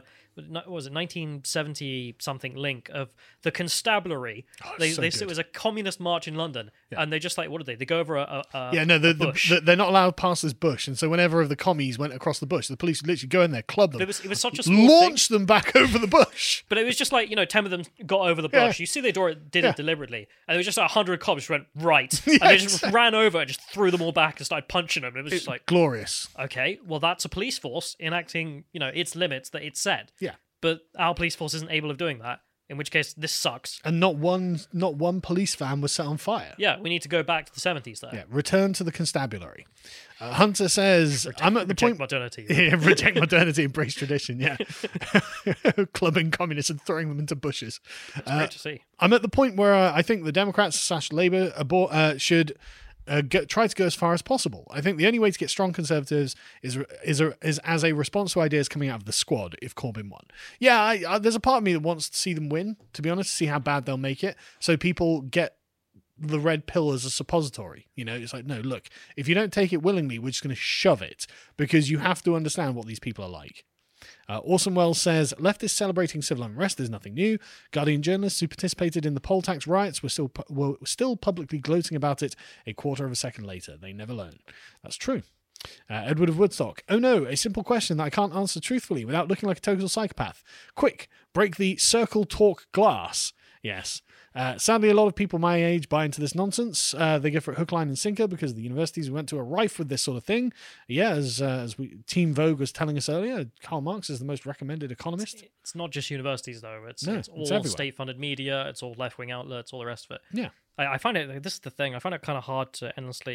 1970 something link of the Constabulary. They said it was a communist march in London, and they just like, what did they? They go over a bush. They're not allowed past this bush, and so whenever the commies went across the bush, the police would literally go in there, club them, it was such a small launch them back over the bush. But it was just like, 10 of them got over the bush. You see they did it deliberately, and it was just 100 cops just went right, and they just ran over and just threw them all back and started punching them. It was just like glorious. Okay, well that's a police force enacting its limits that it said. Yeah, but our police force isn't able of doing that. In which case, this sucks. And not one police van was set on fire. Yeah, we need to go back to the 70s there. Yeah, return to the constabulary. Hunter says, I'm at the point... modernity. Yeah, reject modernity, embrace tradition, yeah. Clubbing communists and throwing them into bushes. It's great to see. I'm at the point where I think the Democrats/Labour should... try to go as far as possible. I think the only way to get strong Conservatives is as a response to ideas coming out of the squad if Corbyn won. Yeah, there's a part of me that wants to see them win, to be honest, see how bad they'll make it, so people get the red pill as a suppository. It's like, no, look, if you don't take it willingly, we're just going to shove it, because you have to understand what these people are like. Orson Welles says, leftists celebrating civil unrest is nothing new. Guardian journalists who participated in the poll tax riots were still publicly gloating about it a quarter of a second later. They never learn. That's true. Edward of Woodstock. Oh no, a simple question that I can't answer truthfully without looking like a total psychopath. Quick, break the circle talk glass. Yes. Sadly, a lot of people my age buy into this nonsense. They go for it hook, line, and sinker because the universities we went to are rife with this sort of thing. Yeah, as Team Vogue was telling us earlier, Karl Marx is the most recommended economist. It's not just universities, though. It's all state-funded media. It's all left-wing outlets, all the rest of it. Yeah. I find it, this is the thing, I find it kind of hard to endlessly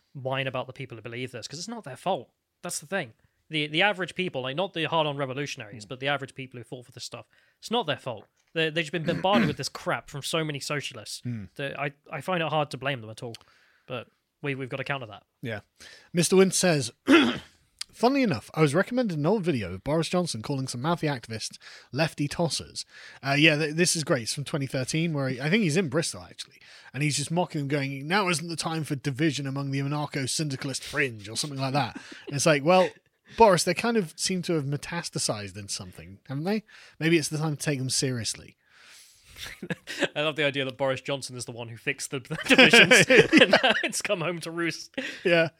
whine about the people who believe this, because it's not their fault. That's the thing. The average people, like not the hard-on revolutionaries, but the average people who fought for this stuff, it's not their fault. They've just been bombarded with this crap from so many socialists. That I find it hard to blame them at all. But we've got to counter that. Yeah. Mr. Wint says, funnily enough, I was recommended an old video of Boris Johnson calling some mouthy activists lefty tossers. This is great. It's from 2013, where I think he's in Bristol, actually. And he's just mocking them, going, now isn't the time for division among the anarcho-syndicalist fringe, or something like that. And it's like, well, Boris, they kind of seem to have metastasized into something, haven't they? Maybe it's the time to take them seriously. I love the idea that Boris Johnson is the one who fixed the divisions and now it's come home to roost. Yeah.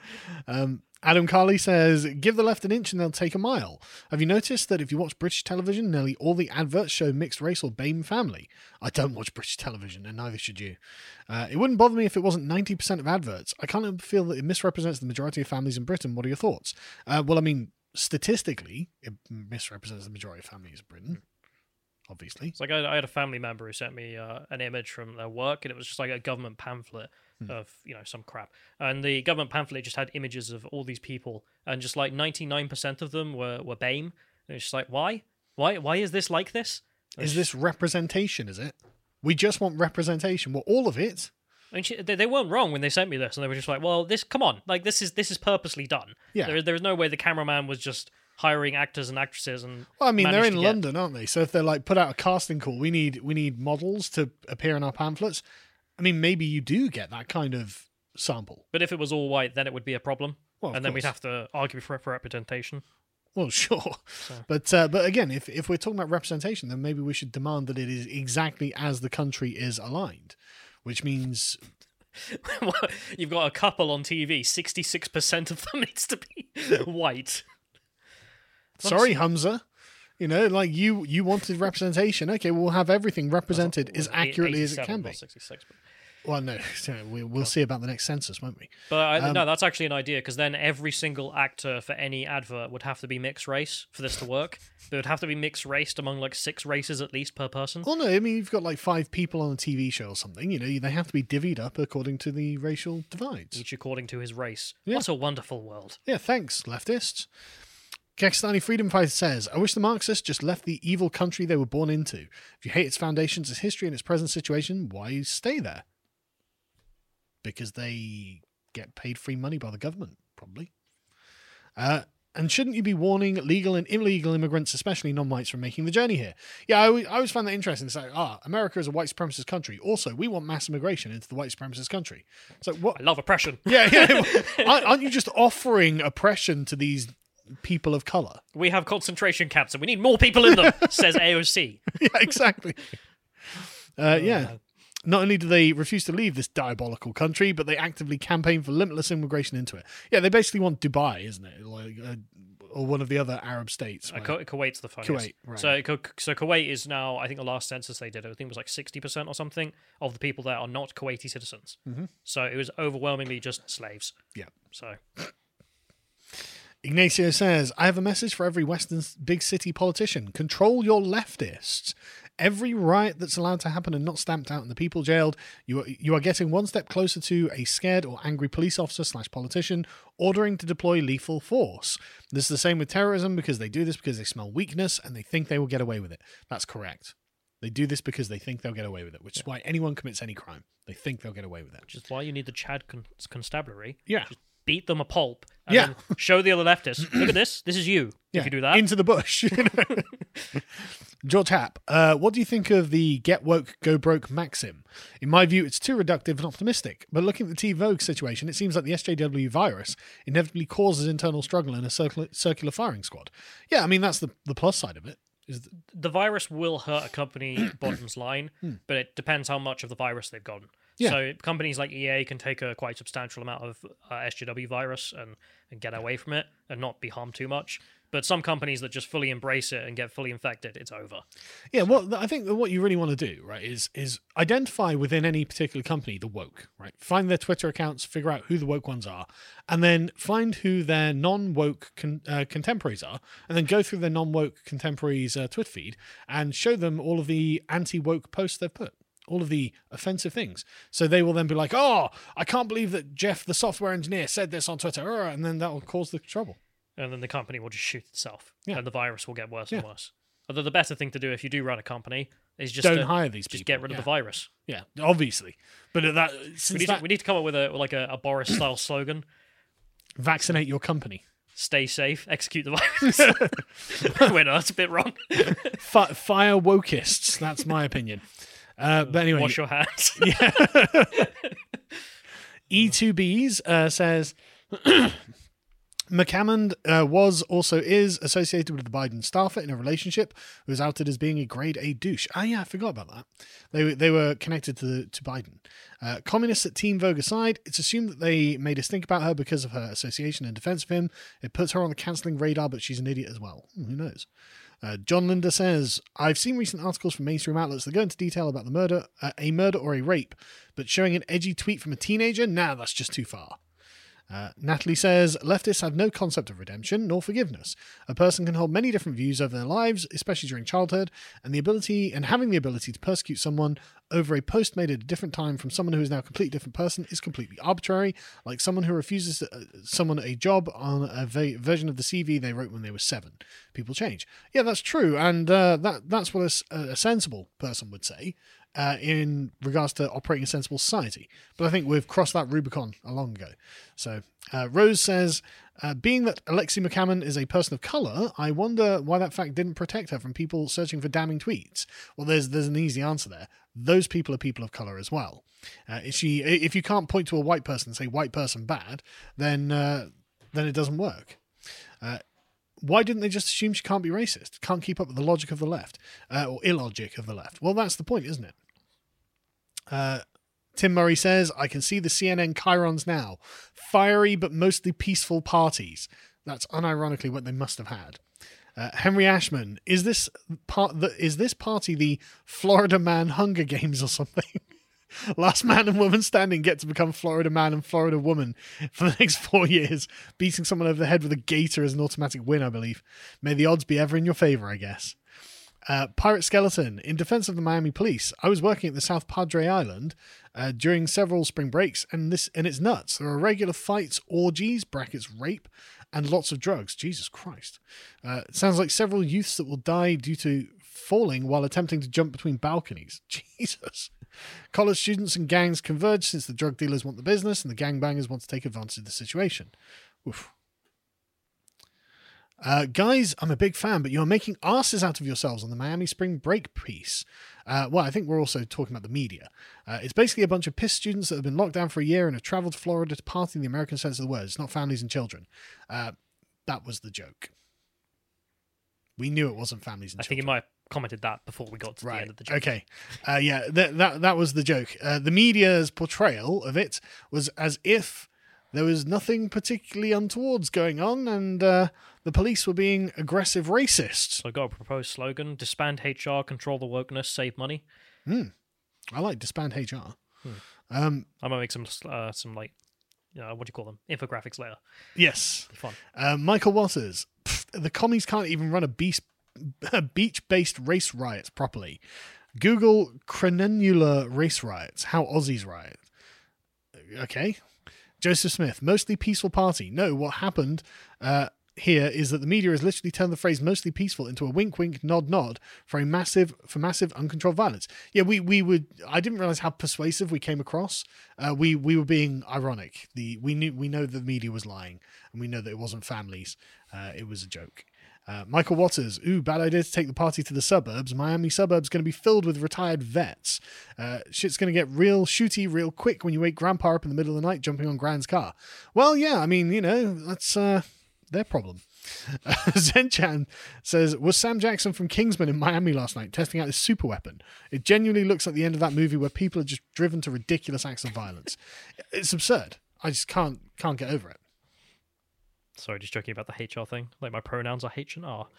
Adam Carley says, give the left an inch and they'll take a mile. Have you noticed that if you watch British television, nearly all the adverts show mixed race or BAME family? I don't watch British television, and neither should you. It wouldn't bother me if it wasn't 90% of adverts. I kind of feel that it misrepresents the majority of families in Britain. What are your thoughts? Well, I mean, statistically, it misrepresents the majority of families in Britain. Obviously. It's like I had a family member who sent me an image from their work, and it was just like a government pamphlet of, some crap. And the government pamphlet just had images of all these people, and just like 99% of them were BAME. And it's just like, why? Why is this like this? Is this representation, is it? We just want representation. Well, all of it. I mean, they weren't wrong when they sent me this, and they were just like, well, come on. Like, this is purposely done. Yeah. There's no way the cameraman was just hiring actors and actresses and well, I mean, they're in London, aren't they? So if they're like, put out a casting call, we need models to appear in our pamphlets. I mean, maybe you do get that kind of sample. But if it was all white, then it would be a problem. Well, and then we'd have to argue for representation. Well, sure. So. But again, if we're talking about representation, then maybe we should demand that it is exactly as the country is aligned, which means... You've got a couple on TV, 66% of them needs to be white. Sorry, Humza. Like you wanted representation. Okay, we'll have everything represented as accurately as it can be. 66, but... Well, no, we'll see about the next census, won't we? But no, that's actually an idea, because then every single actor for any advert would have to be mixed race for this to work. They would have to be mixed raced among like 6 races at least per person. Well, no, I mean, you've got like 5 people on a TV show or something. They have to be divvied up according to the racial divides. Each according to his race. Yeah. What a wonderful world. Yeah, thanks, leftists. Kekistani Freedom Fighter says, I wish the Marxists just left the evil country they were born into. If you hate its foundations, its history, and its present situation, why stay there? Because they get paid free money by the government, probably. And shouldn't you be warning legal and illegal immigrants, especially non-whites, from making the journey here? Yeah, I always find that interesting. It's like, America is a white supremacist country. Also, we want mass immigration into the white supremacist country. It's like, what? I love oppression. Yeah. Aren't you just offering oppression to these people of colour? We have concentration camps and we need more people in them, says AOC. Yeah, exactly. Yeah. Not only do they refuse to leave this diabolical country, but they actively campaign for limitless immigration into it. Yeah, they basically want Dubai, isn't it? Or one of the other Arab states. Kuwait's the funniest. Kuwait, right. So Kuwait is now, I think the last census they did, I think it was like 60% or something of the people there are not Kuwaiti citizens. Mm-hmm. So it was overwhelmingly just slaves. Yeah. So... Ignacio says, I have a message for every Western big city politician. Control your leftists. Every riot that's allowed to happen and not stamped out and the people jailed, you are getting one step closer to a scared or angry police officer / politician ordering to deploy lethal force. This is the same with terrorism, because they do this because they smell weakness and they think they will get away with it. That's correct. They do this because they think they'll get away with it, which is why anyone commits any crime. They think they'll get away with it. Which is why you need the Chad Constabulary. Yeah. Just beat them a pulp and then show the other leftists, look at this is you. Yeah. If you do that. Into the bush. George Happ, what do you think of the get woke, go broke maxim? In my view, it's too reductive and optimistic, but looking at the T-Vogue situation, it seems like the SJW virus inevitably causes internal struggle in a circular firing squad. Yeah, I mean, that's the plus side of it. The virus will hurt a company bottom's line, but it depends how much of the virus they've gotten. Yeah. So companies like EA can take a quite substantial amount of SJW virus and get away from it and not be harmed too much. But some companies that just fully embrace it and get fully infected, it's over. Yeah, well, I think what you really want to do, right, is identify within any particular company the woke, right? Find their Twitter accounts, figure out who the woke ones are, and then find who their non-woke contemporaries are, and then go through their non-woke contemporaries' Twitter feed and show them all of the anti-woke posts they've put. all of the offensive things. So they will then be like, oh, I can't believe that Jeff, the software engineer, said this on Twitter, and then that will cause the trouble. And then the company will just shoot itself, Yeah. and the virus will get worse and Yeah. worse. Although the better thing to do if you do run a company is just Don't hire these people. just get rid of the virus. Yeah, obviously. But that We since need to come up with a Boris style slogan: vaccinate your company. "Stay safe, execute the virus." Wait, no, that's a bit wrong. Fire wokists. That's my opinion. But anyway, Wash your hands. yeah. E2Bs says McCammond is associated with the Biden staffer in a relationship who was outed as being a grade A douche. Ah, yeah, I forgot about that. They were connected to Biden. Communists at Team Vogue aside, it's assumed that they made us think about her because of her association and defense of him. It puts her on the cancelling radar, but she's an idiot as well. Who knows? John Linder says, I've seen recent articles from mainstream outlets that go into detail about a murder or a rape, but showing an edgy tweet from a teenager? Nah, that's just too far. Natalie says, leftists have no concept of redemption nor forgiveness. A person can hold many different views over their lives, especially during childhood, and having the ability to persecute someone over a post made at a different time from someone who is now a completely different person is completely arbitrary, like someone who refuses someone a job on a version of the CV they wrote when they were 7. People change. Yeah, that's true, and that's what a sensible person would say. In regards to operating a sensible society. But I think we've crossed that Rubicon a long ago. So Rose says, being that Alexei McCammon is a person of colour, I wonder why that fact didn't protect her from people searching for damning tweets. Well, there's an easy answer there. Those people are people of colour as well. If you can't point to a white person and say white person bad, then it doesn't work. Why didn't they just assume she can't be racist? Can't keep up with the logic of the left, or illogic of the left? Well, that's the point, isn't it? Tim Murray says, I can see the CNN chyrons now. Fiery but mostly peaceful parties. That's unironically what they must have had. Henry Ashman, is this party the Florida Man Hunger Games or something? Last man and woman standing get to become Florida man and Florida woman for the next 4 years, beating someone over the head with a gator as an automatic win, I believe. May the odds be ever in your favour, I guess. Pirate Skeleton, in defense of the Miami police, I was working at the South Padre Island during several spring breaks, and it's nuts. There are regular fights, orgies, (rape), and lots of drugs. Jesus Christ. It sounds like several youths that will die due to falling while attempting to jump between balconies. Jesus. College students and gangs converge since the drug dealers want the business and the gangbangers want to take advantage of the situation. Oof. Guys, I'm a big fan, but you're making asses out of yourselves on the Miami spring break piece. Well, I think we're also talking about the media. It's basically a bunch of piss students that have been locked down for a year and have travelled to Florida to party in the American sense of the word. It's not families and children. That was the joke. We knew it wasn't families and children. I think you might have commented that before we got to the end of the joke. Okay. Yeah, that was the joke. The media's portrayal of it was as if there was nothing particularly untowards going on, and the police were being aggressive racists. So I got a proposed slogan: disband HR, control the wokeness, save money. I like disband HR. I'm gonna make some like, what do you call them? Infographics later. Yes. Fun. Michael Waters. The commies can't even run a beach-based race riot properly. Google Cronulla race riots. How Aussies riot. Okay. Joseph Smith, mostly peaceful party. No, what happened here is that the media has literally turned the phrase mostly peaceful into a wink wink nod nod for massive uncontrolled violence. Yeah, I didn't realize how persuasive we came across. We were being ironic. We know the media was lying, and we know that it wasn't families. It was a joke. Michael Waters, bad idea to take the party to the suburbs. Miami suburbs going to be filled with retired vets. Shit's going to get real shooty real quick when you wake grandpa up in the middle of the night jumping on Grand's car. Well, yeah, I mean, that's their problem. Zenchan says, was Sam Jackson from Kingsman in Miami last night testing out his super weapon? It genuinely looks like the end of that movie where people are just driven to ridiculous acts of violence. It's absurd. I just can't get over it. Sorry, just joking about the HR thing. Like, my pronouns are H and R.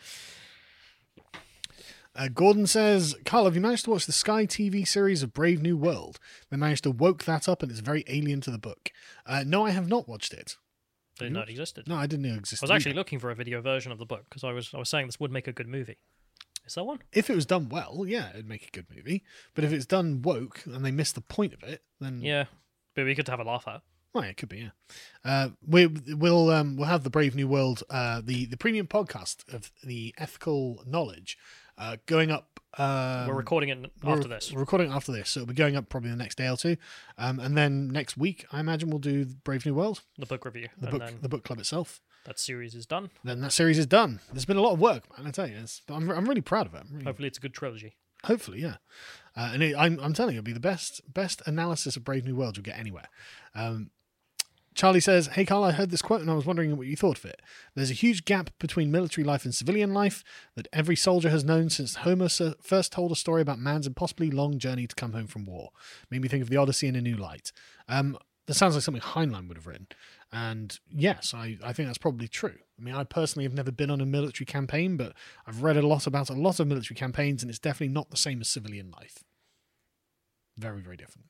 Gordon says, Carl, have you managed to watch the Sky TV series of Brave New World? They managed to woke that up and it's very alien to the book. No, I have not watched it. Didn't know it existed. No, I didn't know it existed. I was actually looking for a video version of the book because I was saying this would make a good movie. Is that one? If it was done well, yeah, it'd make a good movie. But if it's done woke and they miss the point of it, then Yeah, but we could have a laugh at. well, yeah, it could be. Yeah, we'll have the Brave New World, the premium podcast of the ethical knowledge, going up. We're recording it after this. We're recording it after this, so it'll be going up probably the next day or two, and then next week, I imagine we'll do Brave New World, The book review. the book club itself. That series is done. Then that series is done. There's been a lot of work, man. I tell you, but I'm really proud of it. Hopefully, it's a good trilogy. Hopefully, yeah. I'm telling you, it'll be the best analysis of Brave New World you'll get anywhere. Charlie says, "Hey Carl, I heard this quote and I was wondering what you thought of it. There's a huge gap between military life and civilian life that every soldier has known since Homer first told a story about man's impossibly long journey to come home from war. Made me think of the Odyssey in a new light." That sounds like something Heinlein would have written. And yes, I think that's probably true. I mean, I personally have never been on a military campaign, but I've read a lot about a lot of military campaigns, and it's definitely not the same as civilian life. Very, very different.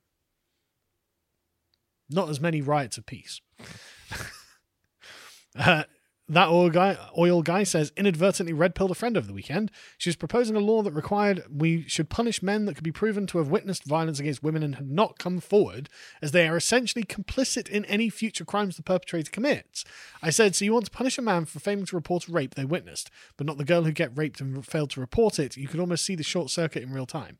Not as many riots of peace. That oil guy says, inadvertently red-pilled a friend over the weekend. She was proposing a law that required we should punish men that could be proven to have witnessed violence against women and had not come forward, as they are essentially complicit in any future crimes the perpetrator commits. I said, so you want to punish a man for failing to report a rape they witnessed, but not the girl who get raped and failed to report it? You could almost see the short circuit in real time.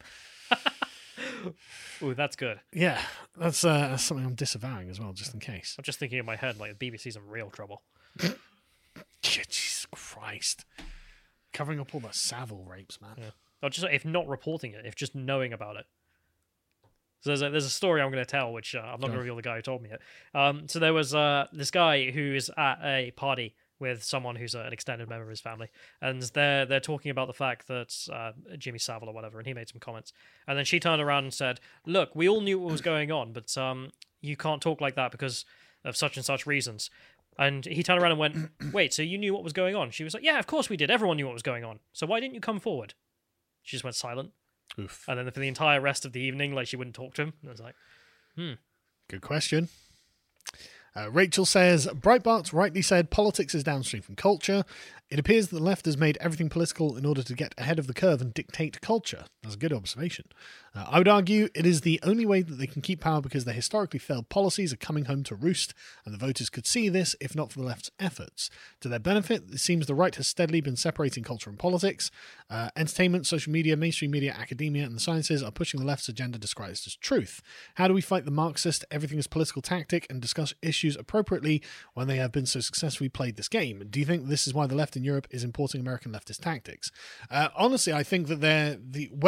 Ooh, that's good. Yeah, that's something I'm disavowing as well, just in case. I'm just thinking in my head, like, the BBC's in real trouble. Jesus Christ. Covering up all the Savile rapes, man. Yeah. Or just, if not reporting it, if just knowing about it. So there's a story I'm going to tell, which I'm not going to reveal the guy who told me it. So there was this guy who is at a party with someone who's an extended member of his family, and they're talking about the fact that Jimmy Savile or whatever, and he made some comments, and then she turned around and said, "Look, we all knew what was going on, but you can't talk like that because of such and such reasons." And he turned around and went, "Wait, so you knew what was going on?" She was like, "Yeah, of course we did. Everyone knew what was going on. So why didn't you come forward?" She just went silent. Oof. And then for the entire rest of the evening, like, she wouldn't talk to him. And I was like, Good question. Rachel says, Breitbart rightly said politics is downstream from culture. It appears that the left has made everything political in order to get ahead of the curve and dictate culture. That's a good observation. I would argue it is the only way that they can keep power because their historically failed policies are coming home to roost, and the voters could see this if not for the left's efforts. To their benefit, it seems the right has steadily been separating culture and politics. Entertainment, social media, mainstream media, academia, and the sciences are pushing the left's agenda disguised as truth. How do we fight the Marxist, everything is political tactic and discuss issues appropriately when they have been so successfully played this game? Do you think this is why the left in Europe is importing American leftist tactics? Honestly, I think that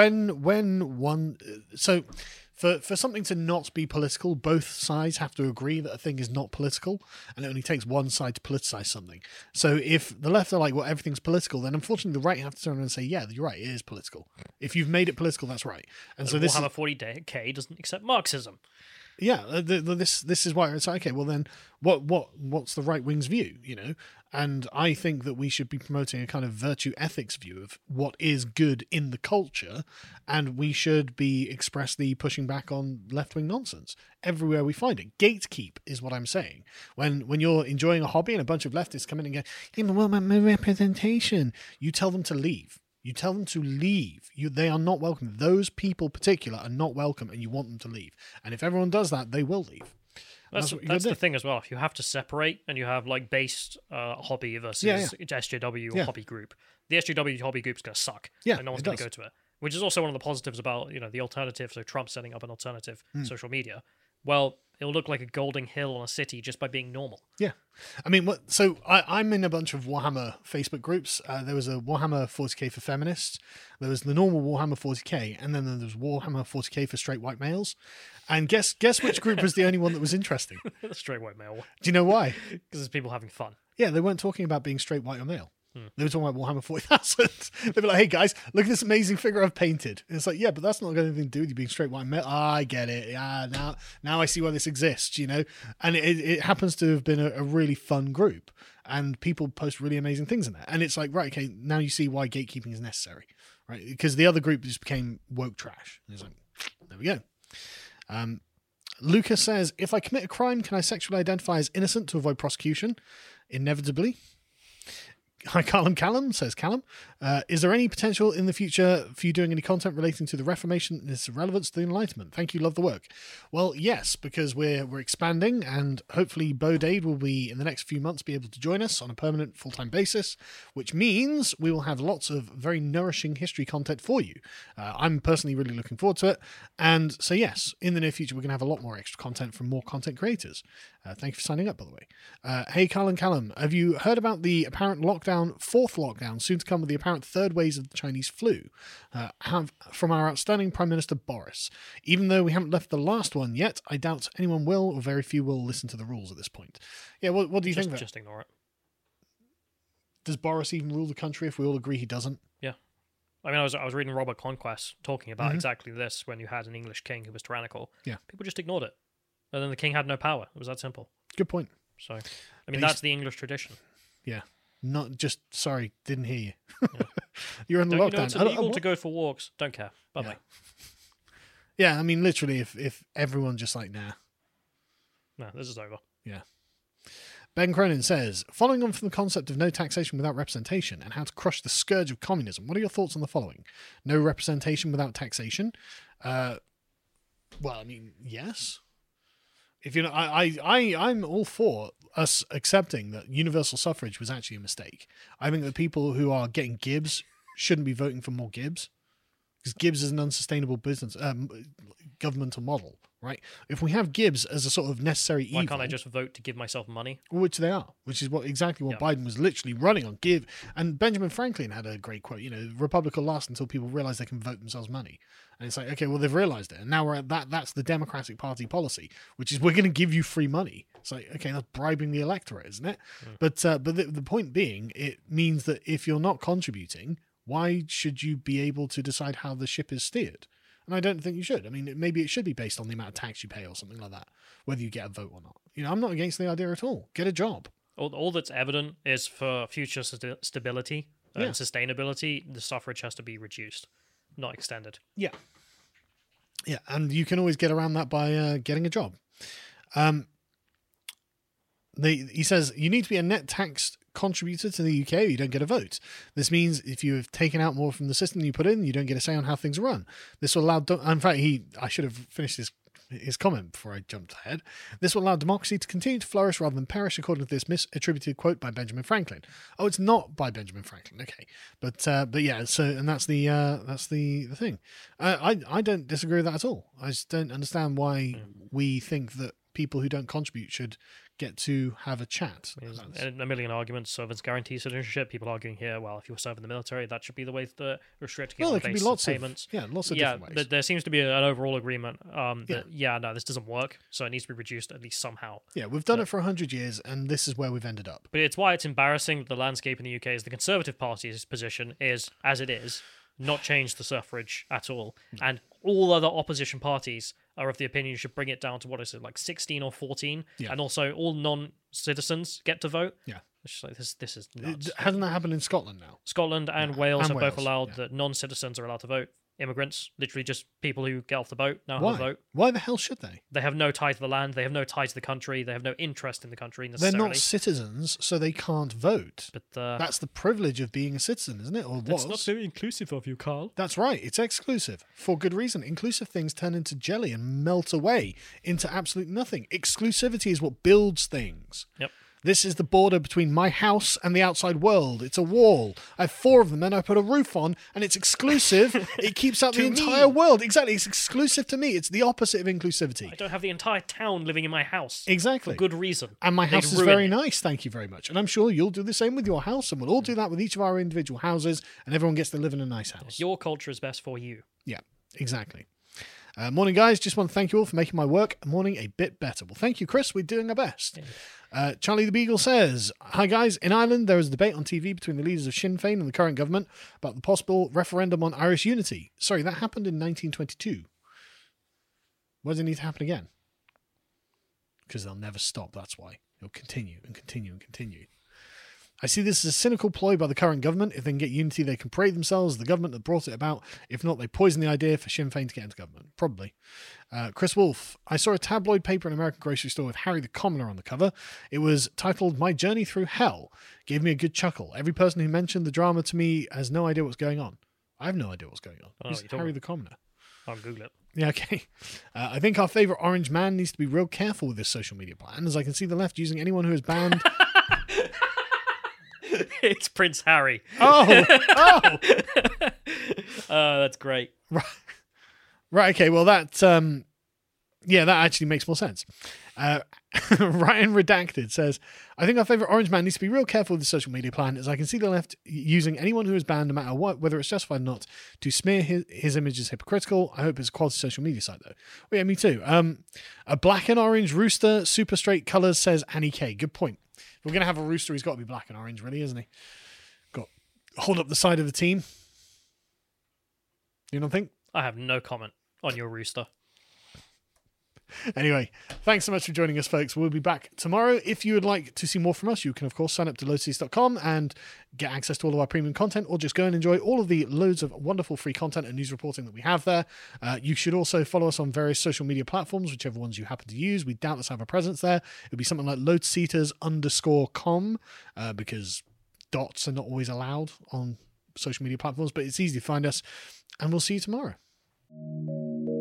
for something to not be political, both sides have to agree that a thing is not political, and it only takes one side to politicize something. So if the left are like, well, everything's political, then unfortunately the right have to turn around and say, yeah, you're right, it is political. If you've made it political, that's right. And so this Warhammer 40K doesn't accept Marxism. Yeah, this is why it's like, okay, well then, what's the right wing's view, you know? And I think that we should be promoting a kind of virtue ethics view of what is good in the culture, and we should be expressly pushing back on left wing nonsense everywhere we find it. Gatekeep is what I'm saying. When you're enjoying a hobby and a bunch of leftists come in and go, "Yeah, but what about my representation?" You tell them to leave. You tell them to leave. They are not welcome. Those people in particular are not welcome, and you want them to leave. And if everyone does that, they will leave. That's the thing as well. If you have to separate and you have like based hobby versus SJW or hobby group, the SJW hobby group's going to suck. Yeah, and no one's going to go to it. Which is also one of the positives about, the alternative. So Trump setting up an alternative social media. Well, it'll look like a golden hill on a city just by being normal. Yeah. I mean, so I'm in a bunch of Warhammer Facebook groups. There was a Warhammer 40k for feminists. There was the normal Warhammer 40k, and then there was Warhammer 40k for straight white males. And guess which group was the only one that was interesting? The straight white male. Do you know why? Because there's people having fun. Yeah, they weren't talking about being straight white or male. They were talking about Warhammer 40,000. They were like, hey guys, look at this amazing figure I've painted. And it's like, yeah, but that's not got anything to do with you being straight white male. I get it. Yeah, now I see why this exists, And it happens to have been a really fun group. And people post really amazing things in there. And it's like, right, okay, now you see why gatekeeping is necessary. Right? Because the other group just became woke trash. And it's like, there we go. Lucas says, if I commit a crime, can I sexually identify as innocent to avoid prosecution? Inevitably. Hi, Callum, says Callum. Is there any potential in the future for you doing any content relating to the Reformation and its relevance to the Enlightenment? Thank you, love the work. Well, yes, because we're expanding, and hopefully Bo Dade will be, in the next few months, be able to join us on a permanent full-time basis, which means we will have lots of very nourishing history content for you. I'm personally really looking forward to it. And so, yes, in the near future, we're going to have a lot more extra content from more content creators. Thank you for signing up, by the way. Hey, Callum, have you heard about the apparent fourth lockdown, soon to come with the apparent third waves of the Chinese flu, from our outstanding Prime Minister Boris? Even though we haven't left the last one yet, I doubt anyone will, or very few will listen to the rules at this point. Yeah, what do you think? Just ignore it. Does Boris even rule the country if we all agree he doesn't? Yeah. I mean, I was reading Robert Conquest talking about exactly this when you had an English king who was tyrannical. Yeah. People just ignored it. And then the king had no power. It was that simple. Good point. So, I mean, that's the English tradition. Yeah. Not just, sorry, didn't hear you. Yeah. You're in the lockdown. You know, it's illegal to go for walks. Don't care. Bye-bye. Yeah, I mean, literally, if everyone just like, nah. No, this is over. Yeah. Ben Cronin says, following on from the concept of no taxation without representation and how to crush the scourge of communism, what are your thoughts on the following? No representation without taxation? Well, I mean, yes. If you know, I'm all for us accepting that universal suffrage was actually a mistake. I think that people who are getting Gibbs shouldn't be voting for more Gibbs, because Gibbs is an unsustainable business governmental model, right? If we have Gibbs as a sort of necessary evil, why can't I just vote to give myself money? Which they are, which is exactly what Biden was literally running on. Give. And Benjamin Franklin had a great quote, you know, the Republic will last until people realize they can vote themselves money. And it's like, okay, well, they've realized it. And now we're at that. That's the Democratic Party policy, which is we're going to give you free money. It's like, okay, that's bribing the electorate, isn't it? But the point being, it means that if you're not contributing, why should you be able to decide how the ship is steered? And I don't think you should. I mean, maybe it should be based on the amount of tax you pay or something like that, whether you get a vote or not. You know, I'm not against the idea at all. Get a job. All that's evident is for future stability and sustainability, the suffrage has to be reduced, not extended. Yeah. Yeah, and you can always get around that by getting a job. He says, you need to be a net taxed contributor to the UK or you don't get a vote. This means if you have taken out more from the system than you put in, you don't get a say on how things are run. This will allow... In fact, I should have finished his comment before I jumped ahead. This will allow democracy to continue to flourish rather than perish, according to this misattributed quote by Benjamin Franklin. Oh, it's not by Benjamin Franklin. Okay, but yeah. So, and that's the thing. I don't disagree with that at all. I just don't understand why we think that people who don't contribute should get to have a chat. And a million arguments. Servants guarantee citizenship. People arguing here, well, if you were serving in the military, that should be the way to restrict it on the basis of payments. Lots of different ways. There seems to be an overall agreement that, this doesn't work, so it needs to be reduced at least somehow. Yeah, we've done it for 100 years, and this is where we've ended up. But it's why it's embarrassing that the landscape in the UK is the Conservative Party's position is, as it is, not change the suffrage at all. And all other opposition parties are of the opinion you should bring it down to, what is it, like 16 or 14? Yeah. And also all non-citizens get to vote? Yeah. It's just like, this is nuts. Hasn't that happened in Scotland now? Scotland and Wales both allowed that non-citizens are allowed to vote. Immigrants, literally just people who get off the boat, now have a vote. Why the hell should they? They have no tie to the land, they have no tie to the country, they have no interest in the country necessarily. They're not citizens, so they can't vote. But that's the privilege of being a citizen, isn't it? Or That's not very inclusive of you, Carl. That's right, it's exclusive. For good reason. Inclusive things turn into jelly and melt away into absolute nothing. Exclusivity is what builds things. Yep. This is the border between my house and the outside world. It's a wall. I have 4 of them, then I put a roof on, and it's exclusive. It keeps out the entire world. Exactly. It's exclusive to me. It's the opposite of inclusivity. I don't have the entire town living in my house. Exactly. For good reason. And my house is very nice. Thank you very much. And I'm sure you'll do the same with your house, and we'll all do that with each of our individual houses, and everyone gets to live in a nice house. Your culture is best for you. Yeah, exactly. Morning, guys. Just want to thank you all for making my morning a bit better. Well, thank you, Chris. We're doing our best. Charlie the Beagle says, hi, guys. In Ireland, there is a debate on TV between the leaders of Sinn Féin and the current government about the possible referendum on Irish unity. Sorry, that happened in 1922. Why does it need to happen again? Because they'll never stop, that's why. It'll continue and continue and continue. I see this as a cynical ploy by the current government. If they can get unity, they can parade themselves as the government that brought it about. If not, they poison the idea for Sinn Féin to get into government. Probably. Chris Wolf, I saw a tabloid paper in an American grocery store with Harry the Commoner on the cover. It was titled My Journey Through Hell. Gave me a good chuckle. Every person who mentioned the drama to me has no idea what's going on. I have no idea what's going on. Who's Harry the Commoner? I'll Google it. Yeah, okay. I think our favourite orange man needs to be real careful with this social media plan, as I can see the left using anyone who is banned... It's Prince Harry. Oh! That's great. Right, okay, well that that actually makes more sense. Ryan Redacted says, I think our favourite orange man needs to be real careful with the social media plan, as I can see the left using anyone who is banned, no matter what, whether it's justified or not, to smear his image as hypocritical. I hope it's a quality social media site, though. Well, yeah, me too. A black and orange rooster, super straight colours, says Annie K. Good point. If we're going to have a rooster, he's got to be black and orange, really, isn't he? Got hold up the side of the team. You don't think? I have no comment on your rooster. Anyway, thanks so much for joining us, folks. We'll be back tomorrow. If you would like to see more from us, you can, of course, sign up to loadseats.com and get access to all of our premium content, or just go and enjoy all of the loads of wonderful free content and news reporting that we have there. You should also follow us on various social media platforms, whichever ones you happen to use. We doubtless have a presence there. It would be something like loadseaters_com, because dots are not always allowed on social media platforms, but it's easy to find us, and we'll see you tomorrow.